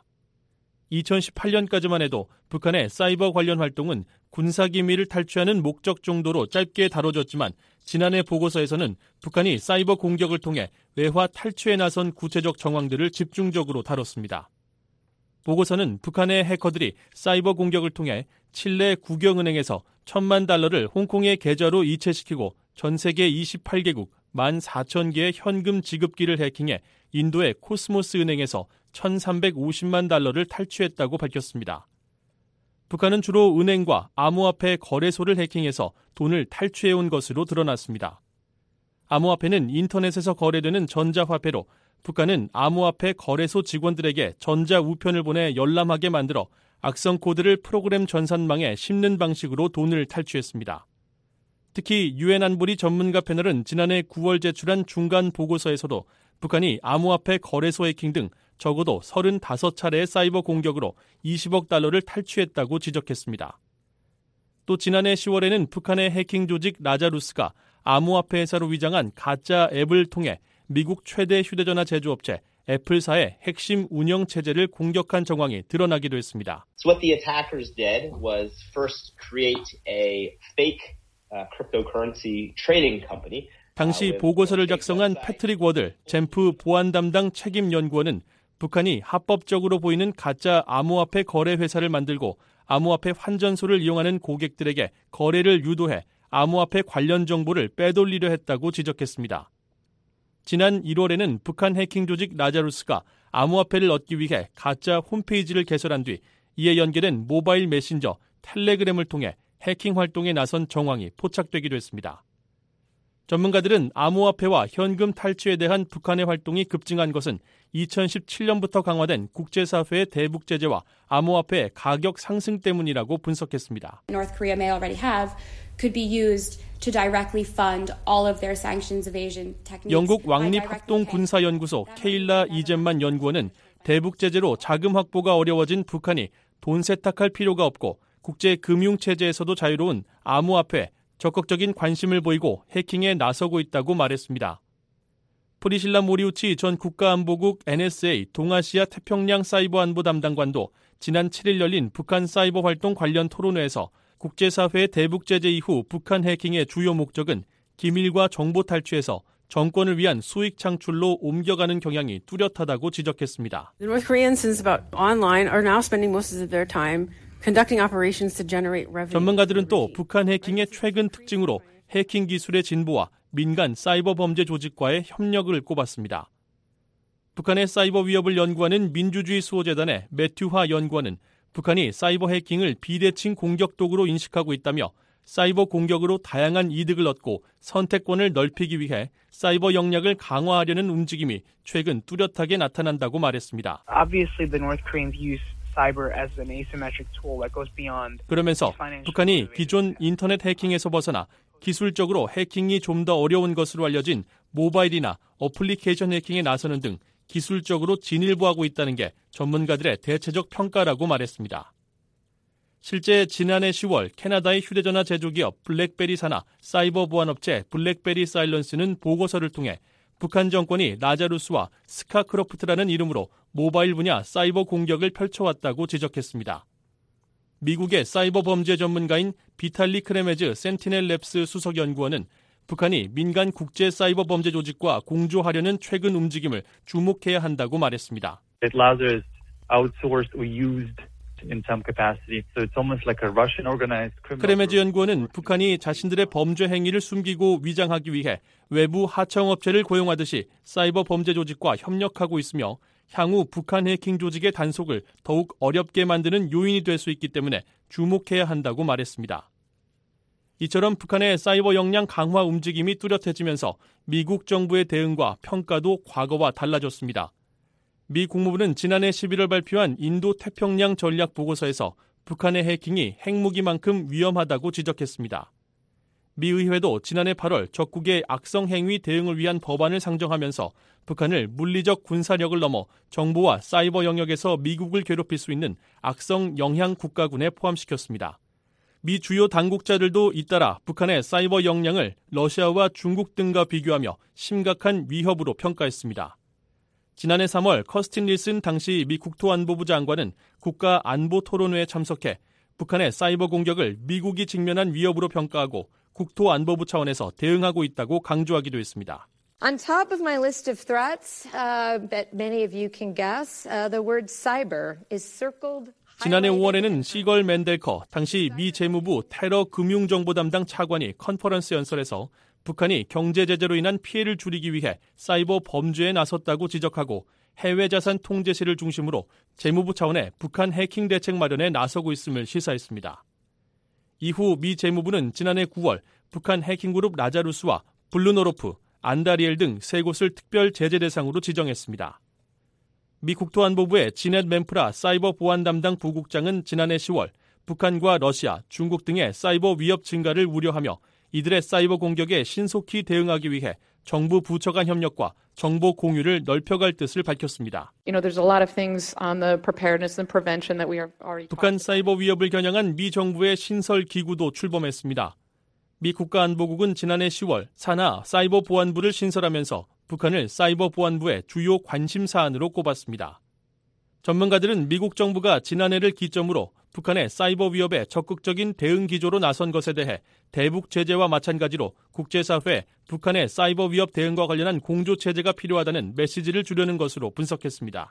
2018년까지만 해도 북한의 사이버 관련 활동은 군사기밀을 탈취하는 목적 정도로 짧게 다뤄졌지만 지난해 보고서에서는 북한이 사이버 공격을 통해 외화 탈취에 나선 구체적 정황들을 집중적으로 다뤘습니다. 보고서는 북한의 해커들이 사이버 공격을 통해 칠레 국영은행에서 1,000만 달러를 홍콩의 계좌로 이체시키고 전 세계 28개국 14,000개의 현금 지급기를 해킹해 인도의 코스모스 은행에서 1,350만 달러를 탈취했다고 밝혔습니다. 북한은 주로 은행과 암호화폐 거래소를 해킹해서 돈을 탈취해온 것으로 드러났습니다. 암호화폐는 인터넷에서 거래되는 전자화폐로 북한은 암호화폐 거래소 직원들에게 전자우편을 보내 열람하게 만들어 악성 코드를 프로그램 전산망에 심는 방식으로 돈을 탈취했습니다. 특히 유엔 안보리 전문가 패널은 지난해 9월 제출한 중간 보고서에서도 북한이 암호화폐 거래소 해킹 등 적어도 35차례의 사이버 공격으로 20억 달러를 탈취했다고 지적했습니다. 또 지난해 10월에는 북한의 해킹 조직 라자루스가 암호화폐 회사로 위장한 가짜 앱을 통해 미국 최대 휴대전화 제조업체 애플사의 핵심 운영 체제를 공격한 정황이 드러나기도 했습니다. So what the attackers did was first create a fake cryptocurrency trading company. 당시 보고서를 작성한 패트릭 워들 젠프 보안 담당 책임 연구원은 북한이 합법적으로 보이는 가짜 암호화폐 거래 회사를 만들고 암호화폐 환전소를 이용하는 고객들에게 거래를 유도해 암호화폐 관련 정보를 빼돌리려 했다고 지적했습니다. 지난 1월에는 북한 해킹 조직 라자루스가 암호화폐를 얻기 위해 가짜 홈페이지를 개설한 뒤 이에 연계된 모바일 메신저 텔레그램을 통해 해킹 활동에 나선 정황이 포착되기도 했습니다. 전문가들은 암호화폐와 현금 탈취에 대한 북한의 활동이 급증한 것은 2017년부터 강화된 국제사회의 대북 제재와 암호화폐 가격 상승 때문이라고 분석했습니다. North Korea may already have could be used to directly fund all of their sanctions evasion techniques. 영국 왕립합동군사연구소 케일라 이젠만 연구원은 대북 제재로 자금 확보가 어려워진 북한이 돈 세탁할 필요가 없고 국제 금융 체제에서도 자유로운 암호화폐 적극적인 관심을 보이고 해킹에 나서고 있다고 말했습니다. 프리실라 모리우치 전 국가안보국 NSA 동아시아 태평양 사이버 안보 담당관도 지난 7일 열린 북한 사이버 활동 관련 토론회에서 국제사회의 대북 제재 이후 북한 해킹의 주요 목적은 기밀과 정보 탈취에서 정권을 위한 수익 창출로 옮겨가는 경향이 뚜렷하다고 지적했습니다. The North Koreans, since about online, are now spending most of their time conducting operations to generate revenue. 전문가들은 또 북한 해킹의 최근 특징으로 해킹 기술의 진보와 민간 사이버 범죄 조직과의 협력을 꼽았습니다. 북한의 사이버 위협을 연구하는 민주주의 수호재단의 매튜하 연구원은 북한이 사이버 해킹을 비대칭 공격 도구로 인식하고 있다며 사이버 공격으로 다양한 이득을 얻고 선택권을 넓히기 위해 사이버 역량을 강화하려는 움직임이 최근 뚜렷하게 나타난다고 말했습니다. Obviously, the North Koreans use cyber as an asymmetric tool that goes beyond. 그러면서 북한이 기존 인터넷 해킹에서 벗어나 기술적으로 해킹이 좀 더 어려운 것으로 알려진 모바일이나 어플리케이션 해킹에 나서는 등 기술적으로 진일보하고 있다는 게 전문가들의 대체적 평가라고 말했습니다. 실제 지난해 10월 캐나다의 휴대전화 제조기업 블랙베리 산하 사이버 보안업체 블랙베리 사일런스는 보고서를 통해 북한 정권이 라자루스와 스카크로프트라는 이름으로 모바일 분야 사이버 공격을 펼쳐왔다고 지적했습니다. 미국의 사이버 범죄 전문가인 비탈리 크레메즈 센티넬 랩스 수석 연구원은 북한이 민간 국제 사이버 범죄 조직과 공조하려는 최근 움직임을 주목해야 한다고 말했습니다. It allows us outsourced or used in some capacity. So it's almost like a Russian organized criminal. 크레메즈 연구원은 북한이 자신들의 범죄 행위를 숨기고 위장하기 위해 외부 하청업체를 고용하듯이 사이버 범죄 조직과 협력하고 있으며 향후 북한 해킹 조직의 단속을 더욱 어렵게 만드는 요인이 될 수 있기 때문에 주목해야 한다고 말했습니다. 이처럼 북한의 사이버 역량 강화 움직임이 뚜렷해지면서 미국 정부의 대응과 평가도 과거와 달라졌습니다. 미 국무부는 지난해 11월 발표한 인도 태평양 전략 보고서에서 북한의 해킹이 핵무기만큼 위험하다고 지적했습니다. 미 의회도 지난해 8월 적국의 악성 행위 대응을 위한 법안을 상정하면서 북한을 물리적 군사력을 넘어 정보와 사이버 영역에서 미국을 괴롭힐 수 있는 악성 영향 국가군에 포함시켰습니다. 미 주요 당국자들도 잇따라 북한의 사이버 역량을 러시아와 중국 등과 비교하며 심각한 위협으로 평가했습니다. 지난해 3월 커스틴 릴슨 당시 미 국토안보부 장관은 국가안보토론회에 참석해 북한의 사이버 공격을 미국이 직면한 위협으로 평가하고 국토안보부 차원에서 대응하고 있다고 강조하기도 했습니다. On top of my list of threats that many of you can guess, the word cyber is circled. 지난해 5월에는 시걸 맨델커 당시 미 재무부 테러 금융정보 담당 차관이 컨퍼런스 연설에서 북한이 경제 제재로 인한 피해를 줄이기 위해 사이버 범죄에 나섰다고 지적하고 해외 자산 통제실을 중심으로 재무부 차원의 북한 해킹 대책 마련에 나서고 있음을 시사했습니다. 이후 미 재무부는 지난해 9월 북한 해킹 그룹 라자루스와 블루노로프, 안다리엘 등 세 곳을 특별 제재 대상으로 지정했습니다. 미 국토안보부의 지넷 맨프라 사이버 보안 담당 부국장은 지난해 10월 북한과 러시아, 중국 등의 사이버 위협 증가를 우려하며 이들의 사이버 공격에 신속히 대응하기 위해 정부 부처 간 협력과 정보 공유를 넓혀갈 뜻을 밝혔습니다. There's a lot of things on the preparedness and prevention that we are already. 북한 사이버 위협을 겨냥한 미 정부의 신설 기구도 출범했습니다. 미 국가안보국은 지난해 10월 산하 사이버 보안부를 신설하면서 북한을 사이버 보안부의 주요 관심 사안으로 꼽았습니다. 전문가들은 미국 정부가 지난해를 기점으로 북한의 사이버 위협에 적극적인 대응 기조로 나선 것에 대해 대북 제재와 마찬가지로 국제사회에 북한의 사이버 위협 대응과 관련한 공조 체제가 필요하다는 메시지를 주려는 것으로 분석했습니다.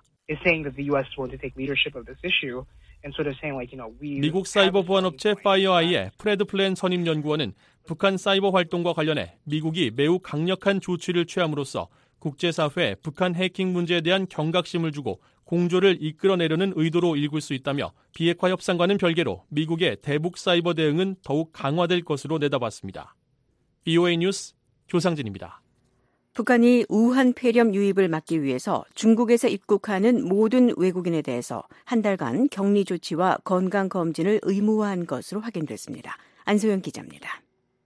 미국 사이버 보안업체 파이어아이의 프레드 플랜 선임 연구원은 북한 사이버 활동과 관련해 미국이 매우 강력한 조치를 취함으로써 국제사회에 북한 해킹 문제에 대한 경각심을 주고 공조를 이끌어내려는 의도로 읽을 수 있다며 비핵화 협상과는 별개로 미국의 대북 사이버 대응은 더욱 강화될 것으로 내다봤습니다. BOA 뉴스 조상진입니다. 북한이 우한 폐렴 유입을 막기 위해서 중국에서 입국하는 모든 외국인에 대해서 한 달간 격리 조치와 건강검진을 의무화한 것으로 확인됐습니다. 안소영 기자입니다.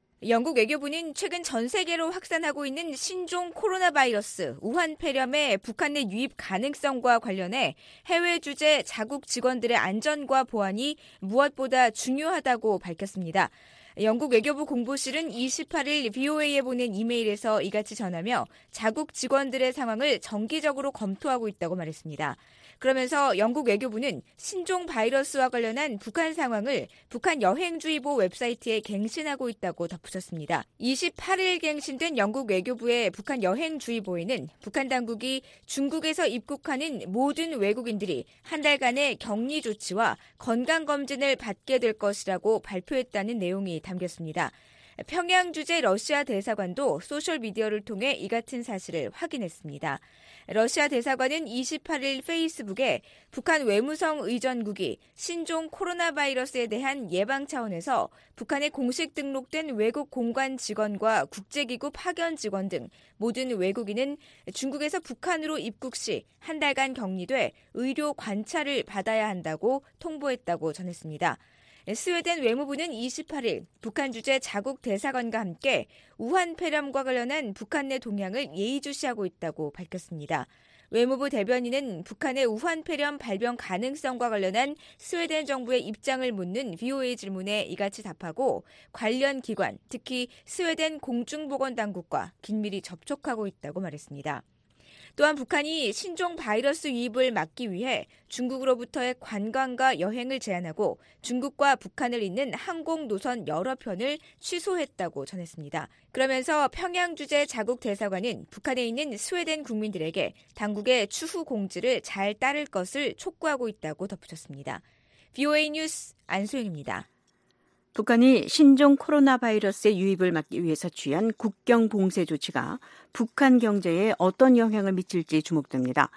영국 외교부는 최근 전 세계로 확산하고 있는 신종 코로나 바이러스 우한 폐렴의 북한 내 유입 가능성과 관련해 해외 주재 자국 직원들의 안전과 보안이 무엇보다 중요하다고 밝혔습니다. 영국 외교부 공보실은 28일 BOA에 보낸 이메일에서 이같이 전하며 자국 직원들의 상황을 정기적으로 검토하고 있다고 말했습니다. 그러면서 영국 외교부는 신종 바이러스와 관련한 북한 상황을 북한 여행주의보 웹사이트에 갱신하고 있다고 덧붙였습니다. 28일 갱신된 영국 외교부의 북한 여행주의보에는 북한 당국이 중국에서 입국하는 모든 외국인들이 한 달간의 격리 조치와 건강검진을 받게 될 것이라고 발표했다는 내용이 담겼습니다. 평양 주재 러시아 대사관도 소셜미디어를 통해 이 같은 사실을 확인했습니다. 러시아 대사관은 28일 페이스북에 북한 외무성 의전국이 신종 코로나 바이러스에 대한 예방 차원에서 북한에 공식 등록된 외국 공관 직원과 국제기구 파견 직원 등 모든 외국인은 중국에서 북한으로 입국 시 한 달간 격리돼 의료 관찰을 받아야 한다고 통보했다고 전했습니다. 스웨덴 외무부는 28일 북한 주재 자국 대사관과 함께 우한 폐렴과 관련한 북한 내 동향을 예의주시하고 있다고 밝혔습니다. 외무부 대변인은 북한의 우한 폐렴 발병 가능성과 관련한 스웨덴 정부의 입장을 묻는 BOA 질문에 이같이 답하고 관련 기관, 특히 스웨덴 공중보건당국과 긴밀히 접촉하고 있다고 말했습니다. 또한 북한이 신종 바이러스 유입을 막기 위해 중국으로부터의 관광과 여행을 제한하고 중국과 북한을 잇는 항공 노선 여러 편을 취소했다고 전했습니다. 그러면서 평양 주재 자국 대사관은 북한에 있는 스웨덴 국민들에게 당국의 추후 공지를 잘 따를 것을 촉구하고 있다고 덧붙였습니다. BOA 뉴스 안소영입니다. 북한이 신종 코로나 바이러스의 유입을 막기 위해서 취한 국경 봉쇄 조치가 북한 경제에 어떤 영향을 미칠지 주목됩니다.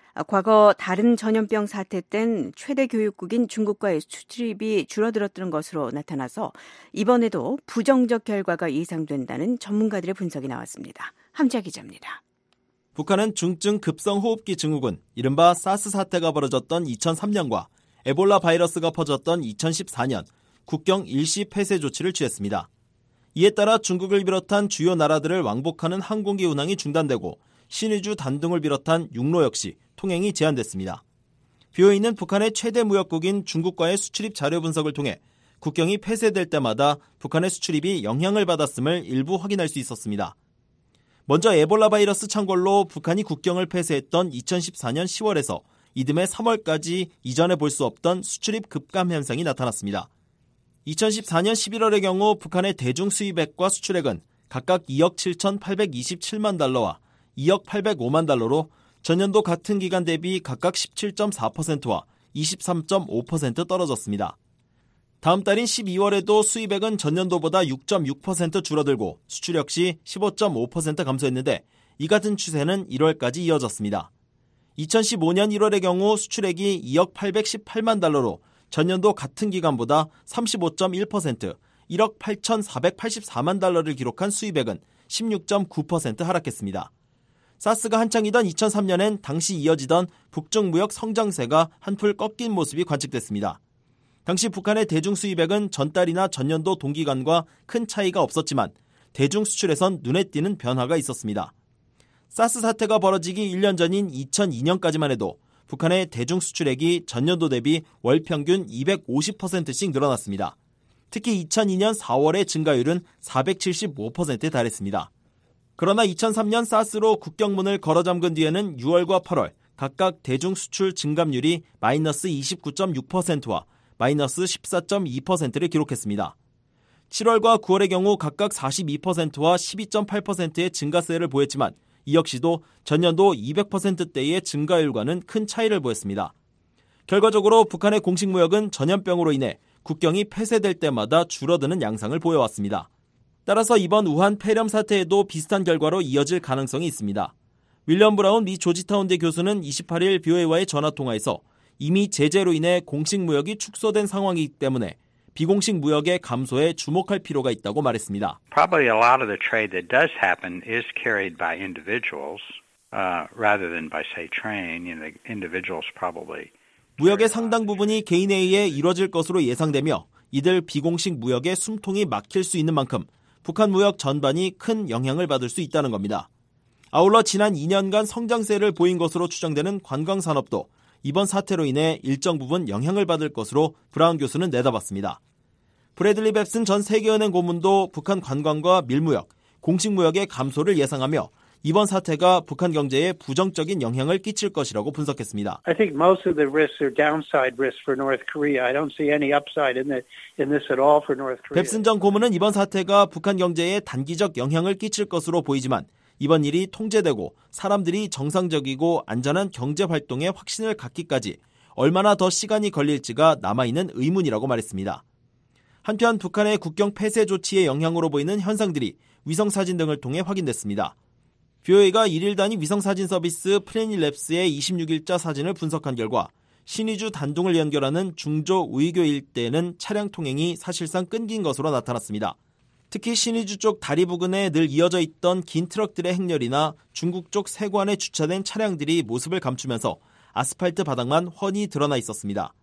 과거 다른 전염병 사태 땐 최대 교육국인 중국과의 수출입이 줄어들었던 것으로 나타나서 이번에도 부정적 결과가 예상된다는 전문가들의 분석이 나왔습니다. 함지아 기자입니다. 북한은 중증 급성호흡기 증후군, 이른바 사스 사태가 벌어졌던 2003년과 에볼라 바이러스가 퍼졌던 2014년 국경 일시 폐쇄 조치를 취했습니다. 이에 따라 중국을 비롯한 주요 나라들을 왕복하는 항공기 운항이 중단되고 신의주 단둥을 비롯한 육로 역시 통행이 제한됐습니다. BOA는 북한의 최대 무역국인 중국과의 수출입 자료 분석을 통해 국경이 폐쇄될 때마다 북한의 수출입이 영향을 받았음을 일부 확인할 수 있었습니다. 먼저 에볼라 바이러스 창궐로 북한이 국경을 폐쇄했던 2014년 10월에서 이듬해 3월까지 이전에 볼 수 없던 수출입 급감 현상이 나타났습니다. 2014년 11월의 경우 북한의 대중 수입액과 수출액은 각각 2억 7,827만 달러와 2억 805만 달러로 전년도 같은 기간 대비 각각 17.4%와 23.5% 떨어졌습니다. 다음 달인 12월에도 수입액은 전년도보다 6.6% 줄어들고 수출 역시 15.5% 감소했는데 이 같은 추세는 1월까지 이어졌습니다. 2015년 1월의 경우 수출액이 2억 818만 달러로 전년도 같은 기간보다 35.1%, 1억 8,484만 달러를 기록한 수입액은 16.9% 하락했습니다. 사스가 한창이던 2003년엔 당시 이어지던 북중 무역 성장세가 한풀 꺾인 모습이 관측됐습니다. 당시 북한의 대중 수입액은 전달이나 전년도 동기간과 큰 차이가 없었지만 대중 수출에선 눈에 띄는 변화가 있었습니다. 사스 사태가 벌어지기 1년 전인 2002년까지만 해도 북한의 대중 수출액이 전년도 대비 월 평균 250%씩 늘어났습니다. 특히 2002년 4월의 증가율은 475%에 달했습니다. 그러나 2003년 사스로 국경문을 걸어 잠근 뒤에는 6월과 8월 각각 대중 수출 증감률이 마이너스 29.6%와 마이너스 14.2%를 기록했습니다. 7월과 9월의 경우 각각 42%와 12.8%의 증가세를 보였지만 이 역시도 전년도 200%대의 증가율과는 큰 차이를 보였습니다. 결과적으로 북한의 공식 무역은 전염병으로 인해 국경이 폐쇄될 때마다 줄어드는 양상을 보여왔습니다. 따라서 이번 우한 폐렴 사태에도 비슷한 결과로 이어질 가능성이 있습니다. 윌리엄 브라운 미 조지타운대 교수는 28일 BOA와의 전화통화에서 이미 제재로 인해 공식 무역이 축소된 상황이기 때문에 비공식 무역의 감소에 주목할 필요가 있다고 말했습니다. Probably a lot of the trade that does happen is carried by individuals rather than by, say, train. You know, the individuals probably. 무역의 상당 부분이 개인에 의해 이뤄질 것으로 예상되며 이들 비공식 무역의 숨통이 막힐 수 있는 만큼 북한 무역 전반이 큰 영향을 받을 수 있다는 겁니다. 아울러 지난 2년간 성장세를 보인 것으로 추정되는 관광산업도 이번 사태로 인해 일정 부분 영향을 받을 것으로 브라운 교수는 내다봤습니다. 브래들리 뱁슨 전 세계은행 고문도 북한 관광과 밀무역, 공식무역의 감소를 예상하며 이번 사태가 북한 경제에 부정적인 영향을 끼칠 것이라고 분석했습니다. I think most of the risks are downside risks for North Korea. I don't see any upside in this at all for North Korea. 뱁슨 전 고문은 이번 사태가 북한 경제에 단기적 영향을 끼칠 것으로 보이지만 이번 일이 통제되고 사람들이 정상적이고 안전한 경제 활동에 확신을 갖기까지 얼마나 더 시간이 걸릴지가 남아있는 의문이라고 말했습니다. 한편 북한의 국경 폐쇄 조치의 영향으로 보이는 현상들이 위성사진 등을 통해 확인됐습니다. BOA가 1일 단위 위성사진 서비스 플래닛랩스의 26일자 사진을 분석한 결과 신의주 단둥을 연결하는 중조 우이교 일대에는 차량 통행이 사실상 끊긴 것으로 나타났습니다. 특히 신의주 쪽 다리 부근에 늘 이어져 있던 긴 트럭들의 행렬이나 중국 쪽 세관에 주차된 차량들이 모습을 감추면서 아스팔트 바닥만 훤히 드러나 있었습니다.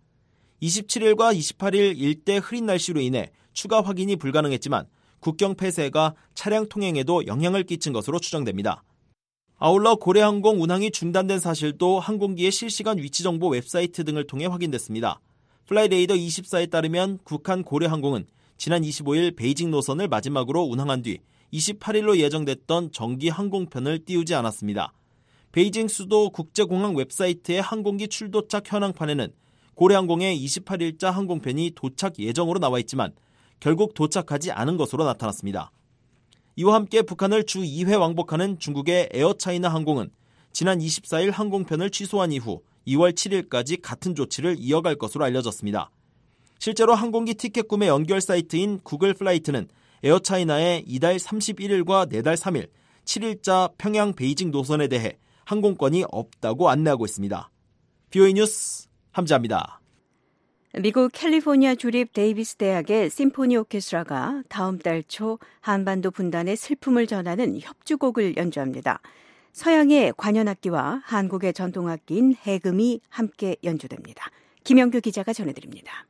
27일과 28일 일대 흐린 날씨로 인해 추가 확인이 불가능했지만 국경 폐쇄가 차량 통행에도 영향을 끼친 것으로 추정됩니다. 아울러 고래항공 운항이 중단된 사실도 항공기의 실시간 위치 정보 웹사이트 등을 통해 확인됐습니다. 플라이레이더 24에 따르면 북한 고래항공은 지난 25일 베이징 노선을 마지막으로 운항한 뒤 28일로 예정됐던 정기 항공편을 띄우지 않았습니다. 베이징 수도 국제공항 웹사이트의 항공기 출도착 현황판에는 고래항공의 28일자 항공편이 도착 예정으로 나와 있지만 결국 도착하지 않은 것으로 나타났습니다. 이와 함께 북한을 주 2회 왕복하는 중국의 에어차이나 항공은 지난 24일 항공편을 취소한 이후 2월 7일까지 같은 조치를 이어갈 것으로 알려졌습니다. 실제로 항공기 티켓 구매 연결 사이트인 구글 플라이트는 에어차이나의 이달 31일과 내달 3일, 7일자 평양 베이징 노선에 대해 항공권이 없다고 안내하고 있습니다. BOA 뉴스 함지아입니다. 미국 캘리포니아 주립 데이비스 대학의 심포니 오케스트라가 다음 달 초 한반도 분단의 슬픔을 전하는 협주곡을 연주합니다. 서양의 관현악기와 한국의 전통악기인 해금이 함께 연주됩니다. 김영규 기자가 전해드립니다.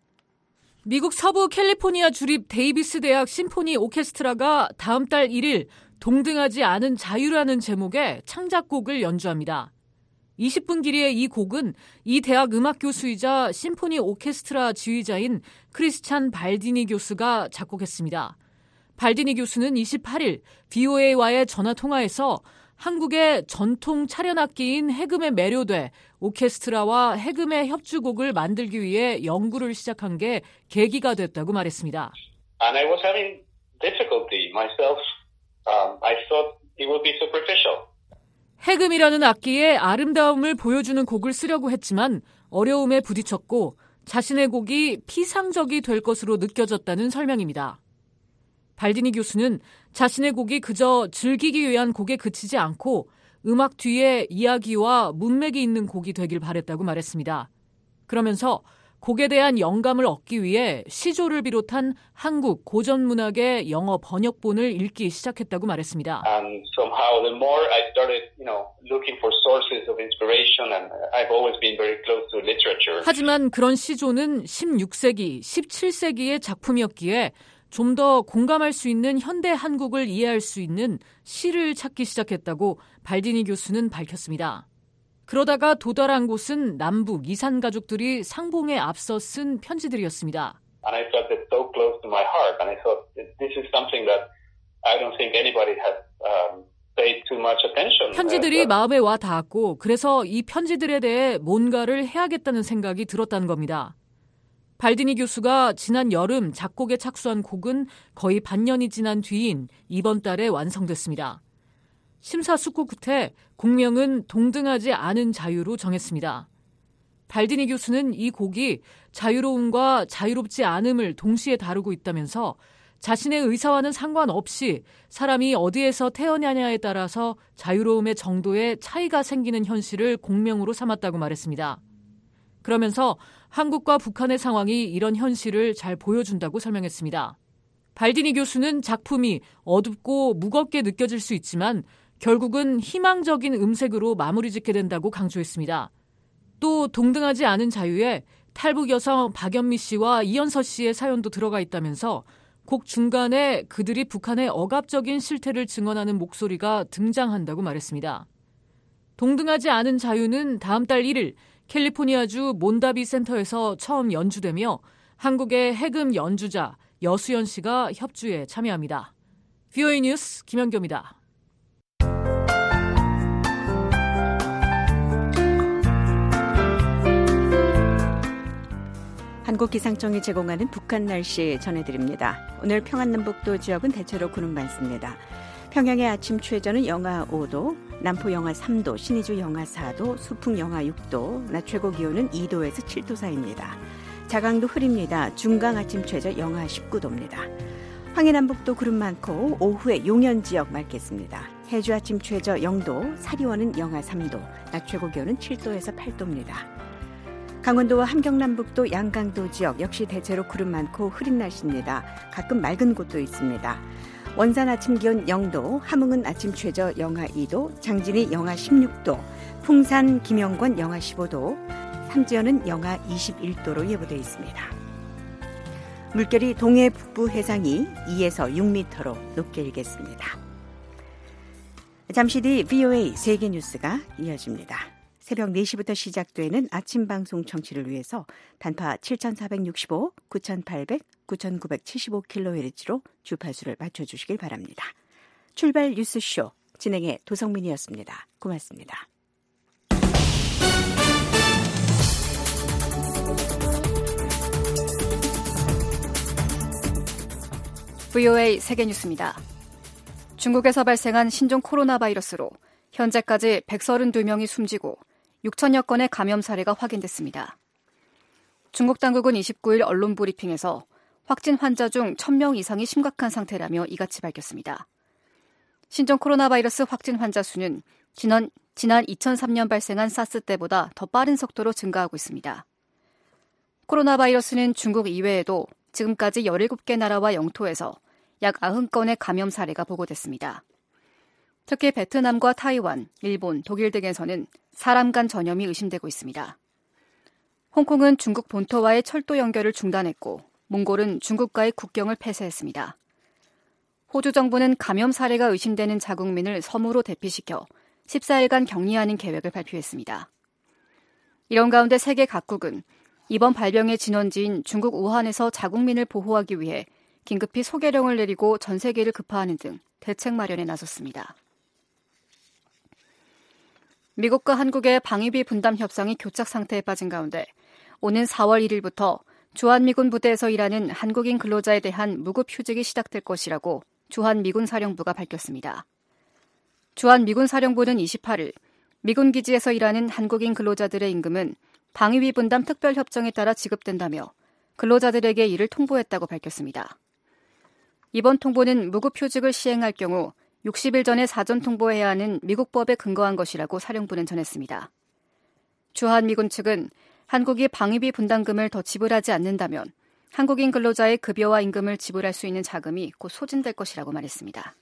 미국 서부 캘리포니아 주립 데이비스 대학 심포니 오케스트라가 다음 달 1일 동등하지 않은 자유라는 제목의 창작곡을 연주합니다. 20분 길이의 이 곡은 이 대학 음악 교수이자 심포니 오케스트라 지휘자인 크리스찬 발디니 교수가 작곡했습니다. 발디니 교수는 28일 BOA와의 전화통화에서 한국의 전통 차련악기인 해금에 매료돼 오케스트라와 해금의 협주곡을 만들기 위해 연구를 시작한 게 계기가 됐다고 말했습니다. And I was having difficulty myself. I thought it would be superficial. 해금이라는 악기의 아름다움을 보여주는 곡을 쓰려고 했지만 어려움에 부딪혔고 자신의 곡이 피상적이 될 것으로 느껴졌다는 설명입니다. 발디니 교수는 자신의 곡이 그저 즐기기 위한 곡에 그치지 않고 음악 뒤에 이야기와 문맥이 있는 곡이 되길 바랬다고 말했습니다. 그러면서 곡에 대한 영감을 얻기 위해 시조를 비롯한 한국 고전 문학의 영어 번역본을 읽기 시작했다고 말했습니다. And somehow the more I started, looking for sources of inspiration, and I've always been very close to literature. 하지만 그런 시조는 16세기, 17세기의 작품이었기에 좀 더 공감할 수 있는 현대 한국을 이해할 수 있는 시를 찾기 시작했다고 발디니 교수는 밝혔습니다. 그러다가 도달한 곳은 남북 이산 가족들이 상봉에 앞서 쓴 편지들이었습니다. And I felt it so close to my heart, and I thought this is something that I don't think anybody has paid too much attention. 편지들이 마음에 와 닿았고 그래서 이 편지들에 대해 뭔가를 해야겠다는 생각이 들었다는 겁니다. 발디니 교수가 지난 여름 작곡에 착수한 곡은 거의 반년이 지난 뒤인 이번 달에 완성됐습니다. 심사숙고 끝에 곡명은 동등하지 않은 자유로 정했습니다. 발디니 교수는 이 곡이 자유로움과 자유롭지 않음을 동시에 다루고 있다면서 자신의 의사와는 상관없이 사람이 어디에서 태어나냐에 따라서 자유로움의 정도에 차이가 생기는 현실을 곡명으로 삼았다고 말했습니다. 그러면서 한국과 북한의 상황이 이런 현실을 잘 보여준다고 설명했습니다. 발디니 교수는 작품이 어둡고 무겁게 느껴질 수 있지만 결국은 희망적인 음색으로 마무리 짓게 된다고 강조했습니다. 또 동등하지 않은 자유에 탈북 여성 박연미 씨와 이연서 씨의 사연도 들어가 있다면서 곡 중간에 그들이 북한의 억압적인 실태를 증언하는 목소리가 등장한다고 말했습니다. 동등하지 않은 자유는 다음 달 1일 캘리포니아주 몬다비 센터에서 처음 연주되며 한국의 해금 연주자 여수연 씨가 협주에 참여합니다. VOA 뉴스 김연경입니다. 한국기상청이 제공하는 북한 날씨 전해드립니다. 오늘 평안남북도 지역은 대체로 구름 많습니다. 평양의 아침 최저는 영하 5도, 남포 영하 3도, 신의주 영하 4도, 수풍 영하 6도, 낮 최고 기온은 2도에서 7도 사이입니다. 자강도 흐립니다. 중강 아침 최저 영하 19도입니다. 황해남북도 구름 많고 오후에 용현 지역 맑겠습니다. 해주 아침 최저 0도, 사리원은 영하 3도, 낮 최고 기온은 7도에서 8도입니다. 강원도와 함경남북도 양강도 지역 역시 대체로 구름 많고 흐린 날씨입니다. 가끔 맑은 곳도 있습니다. 원산 아침 기온 0도, 함흥은 아침 최저 영하 2도, 장진이 영하 16도, 풍산, 김영권 영하 15도, 삼지연은 영하 21도로 예보되어 있습니다. 물결이 동해 북부 해상이 2에서 6m로 높게 일겠습니다. 잠시 뒤 VOA 세계뉴스가 이어집니다. 새벽 4시부터 시작되는 아침 방송 청취를 위해서 단파 7465, 9800, 9975kHz로 주파수를 맞춰주시길 바랍니다. 출발 뉴스쇼 진행의 도성민이었습니다. 고맙습니다. VOA 세계뉴스입니다. 중국에서 발생한 신종 코로나 바이러스로 현재까지 132명이 숨지고 6천여 건의 감염 사례가 확인됐습니다. 중국 당국은 29일 언론 브리핑에서 확진 환자 중 1,000명 이상이 심각한 상태라며 이같이 밝혔습니다. 신종 코로나 바이러스 확진 환자 수는 지난 2003년 발생한 사스 때보다 더 빠른 속도로 증가하고 있습니다. 코로나 바이러스는 중국 이외에도 지금까지 17개 나라와 영토에서 약 90건의 감염 사례가 보고됐습니다. 특히 베트남과 타이완, 일본, 독일 등에서는 사람 간 전염이 의심되고 있습니다. 홍콩은 중국 본토와의 철도 연결을 중단했고 몽골은 중국과의 국경을 폐쇄했습니다. 호주 정부는 감염 사례가 의심되는 자국민을 섬으로 대피시켜 14일간 격리하는 계획을 발표했습니다. 이런 가운데 세계 각국은 이번 발병의 진원지인 중국 우한에서 자국민을 보호하기 위해 긴급히 소개령을 내리고 전 세계를 급파하는 등 대책 마련에 나섰습니다. 미국과 한국의 방위비 분담 협상이 교착 상태에 빠진 가운데 오는 4월 1일부터 주한미군 부대에서 일하는 한국인 근로자에 대한 무급 휴직이 시작될 것이라고 주한미군 사령부가 밝혔습니다. 주한미군 사령부는 28일 미군 기지에서 일하는 한국인 근로자들의 임금은 방위비 분담 특별협정에 따라 지급된다며 근로자들에게 이를 통보했다고 밝혔습니다. 이번 통보는 무급 휴직을 시행할 경우 60일 전에 사전 통보해야 하는 미국 법에 근거한 것이라고 사령부는 전했습니다. 주한미군 측은 한국이 방위비 분담금을 더 지불하지 않는다면 한국인 근로자의 급여와 임금을 지불할 수 있는 자금이 곧 소진될 것이라고 말했습니다.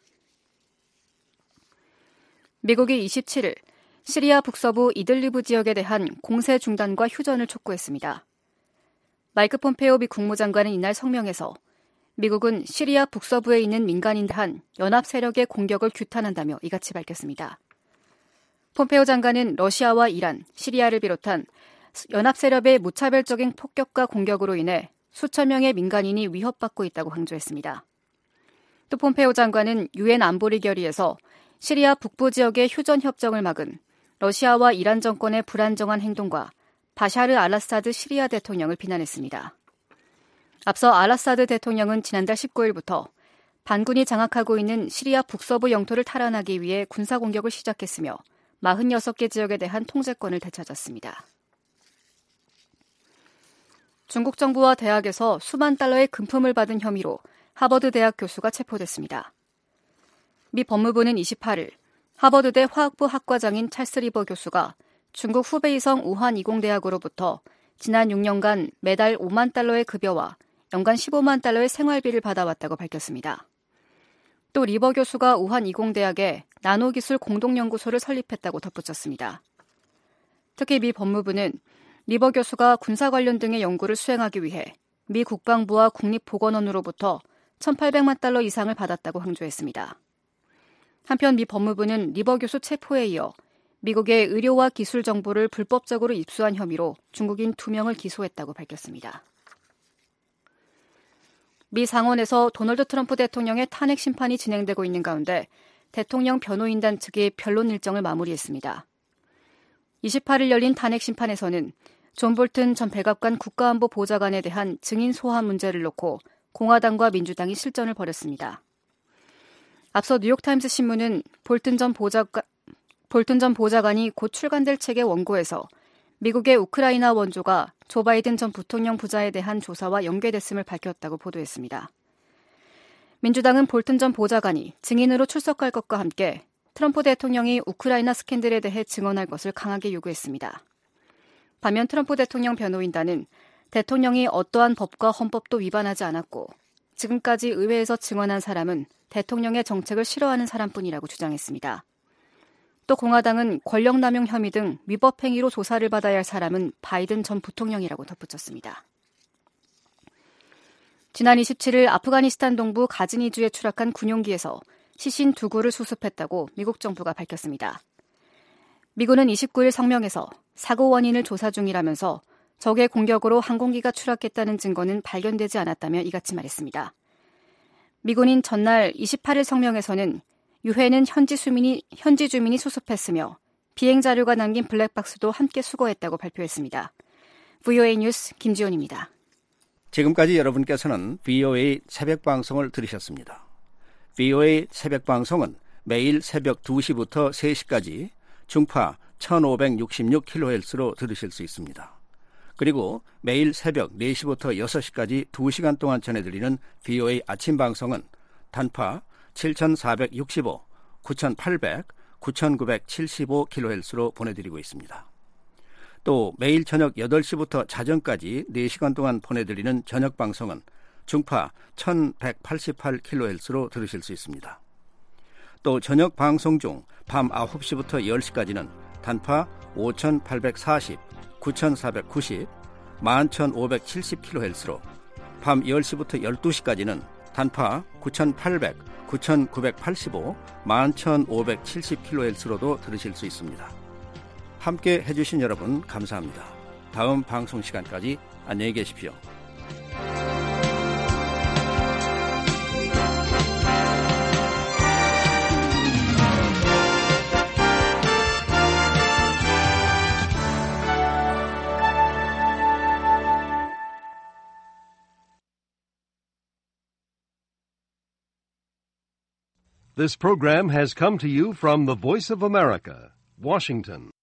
미국이 27일 시리아 북서부 이들리브 지역에 대한 공세 중단과 휴전을 촉구했습니다. 마이크 폼페오 미 국무장관은 이날 성명에서 미국은 시리아 북서부에 있는 민간인에 대한 연합 세력의 공격을 규탄한다며 이같이 밝혔습니다. 폼페오 장관은 러시아와 이란, 시리아를 비롯한 연합 세력의 무차별적인 폭격과 공격으로 인해 수천 명의 민간인이 위협받고 있다고 강조했습니다. 또 폼페오 장관은 유엔 안보리 결의에서 시리아 북부 지역의 휴전 협정을 막은 러시아와 이란 정권의 불안정한 행동과 바샤르 알아사드 시리아 대통령을 비난했습니다. 앞서 알아사드 대통령은 지난달 19일부터 반군이 장악하고 있는 시리아 북서부 영토를 탈환하기 위해 군사 공격을 시작했으며 46개 지역에 대한 통제권을 되찾았습니다. 중국 정부와 대학에서 수만 달러의 금품을 받은 혐의로 하버드 대학 교수가 체포됐습니다. 미 법무부는 28일 하버드대 화학부 학과장인 찰스 리버 교수가 중국 후베이성 우한 이공대학으로부터 지난 6년간 매달 5만 달러의 급여와 연간 15만 달러의 생활비를 받아왔다고 밝혔습니다. 또 리버 교수가 우한 이공대학에 나노기술 공동연구소를 설립했다고 덧붙였습니다. 특히 미 법무부는 리버 교수가 군사 관련 등의 연구를 수행하기 위해 미 국방부와 국립보건원으로부터 1,800만 달러 이상을 받았다고 강조했습니다. 한편 미 법무부는 리버 교수 체포에 이어 미국의 의료와 기술 정보를 불법적으로 입수한 혐의로 중국인 2명을 기소했다고 밝혔습니다. 미 상원에서 도널드 트럼프 대통령의 탄핵 심판이 진행되고 있는 가운데 대통령 변호인단 측이 변론 일정을 마무리했습니다. 28일 열린 탄핵 심판에서는 존 볼튼 전 백악관 국가안보 보좌관에 대한 증인 소환 문제를 놓고 공화당과 민주당이 실전을 벌였습니다. 앞서 뉴욕타임스 신문은 볼튼 전 보좌관이 곧 출간될 책의 원고에서 미국의 우크라이나 원조가 조 바이든 전 부통령 부자에 대한 조사와 연계됐음을 밝혔다고 보도했습니다. 민주당은 볼튼 전 보좌관이 증인으로 출석할 것과 함께 트럼프 대통령이 우크라이나 스캔들에 대해 증언할 것을 강하게 요구했습니다. 반면 트럼프 대통령 변호인단은 대통령이 어떠한 법과 헌법도 위반하지 않았고 지금까지 의회에서 증언한 사람은 대통령의 정책을 싫어하는 사람뿐이라고 주장했습니다. 또 공화당은 권력남용 혐의 등 위법 행위로 조사를 받아야 할 사람은 바이든 전 부통령이라고 덧붙였습니다. 지난 27일 아프가니스탄 동부 가즈니주에 추락한 군용기에서 시신 2구를 수습했다고 미국 정부가 밝혔습니다. 미군은 29일 성명에서 사고 원인을 조사 중이라면서 적의 공격으로 항공기가 추락했다는 증거는 발견되지 않았다며 이같이 말했습니다. 미군인 전날 28일 성명에서는 유해는 현지 주민이 수습했으며 비행 자료가 남긴 블랙박스도 함께 수거했다고 발표했습니다. VOA 뉴스 김지원입니다. 지금까지 여러분께서는 VOA 새벽 방송을 들으셨습니다. VOA 새벽 방송은 매일 새벽 2시부터 3시까지 중파 1566kHz로 들으실 수 있습니다. 그리고 매일 새벽 4시부터 6시까지 2시간 동안 전해드리는 VOA 아침 방송은 단파 7465, 9800, 9975kHz로 보내드리고 있습니다. 또 매일 저녁 8시부터 자정까지 4시간 동안 보내드리는 저녁 방송은 중파 1188kHz로 들으실 수 있습니다. 또 저녁 방송 중 밤 9시부터 10시까지는 단파 5840, 9490, 11570kHz로 밤 10시부터 12시까지는 단파 9800, 9985, 11570kHz로도 들으실 수 있습니다. 함께 해주신 여러분 감사합니다. 다음 방송 시간까지 안녕히 계십시오. This program has come to you from the Voice of America, Washington.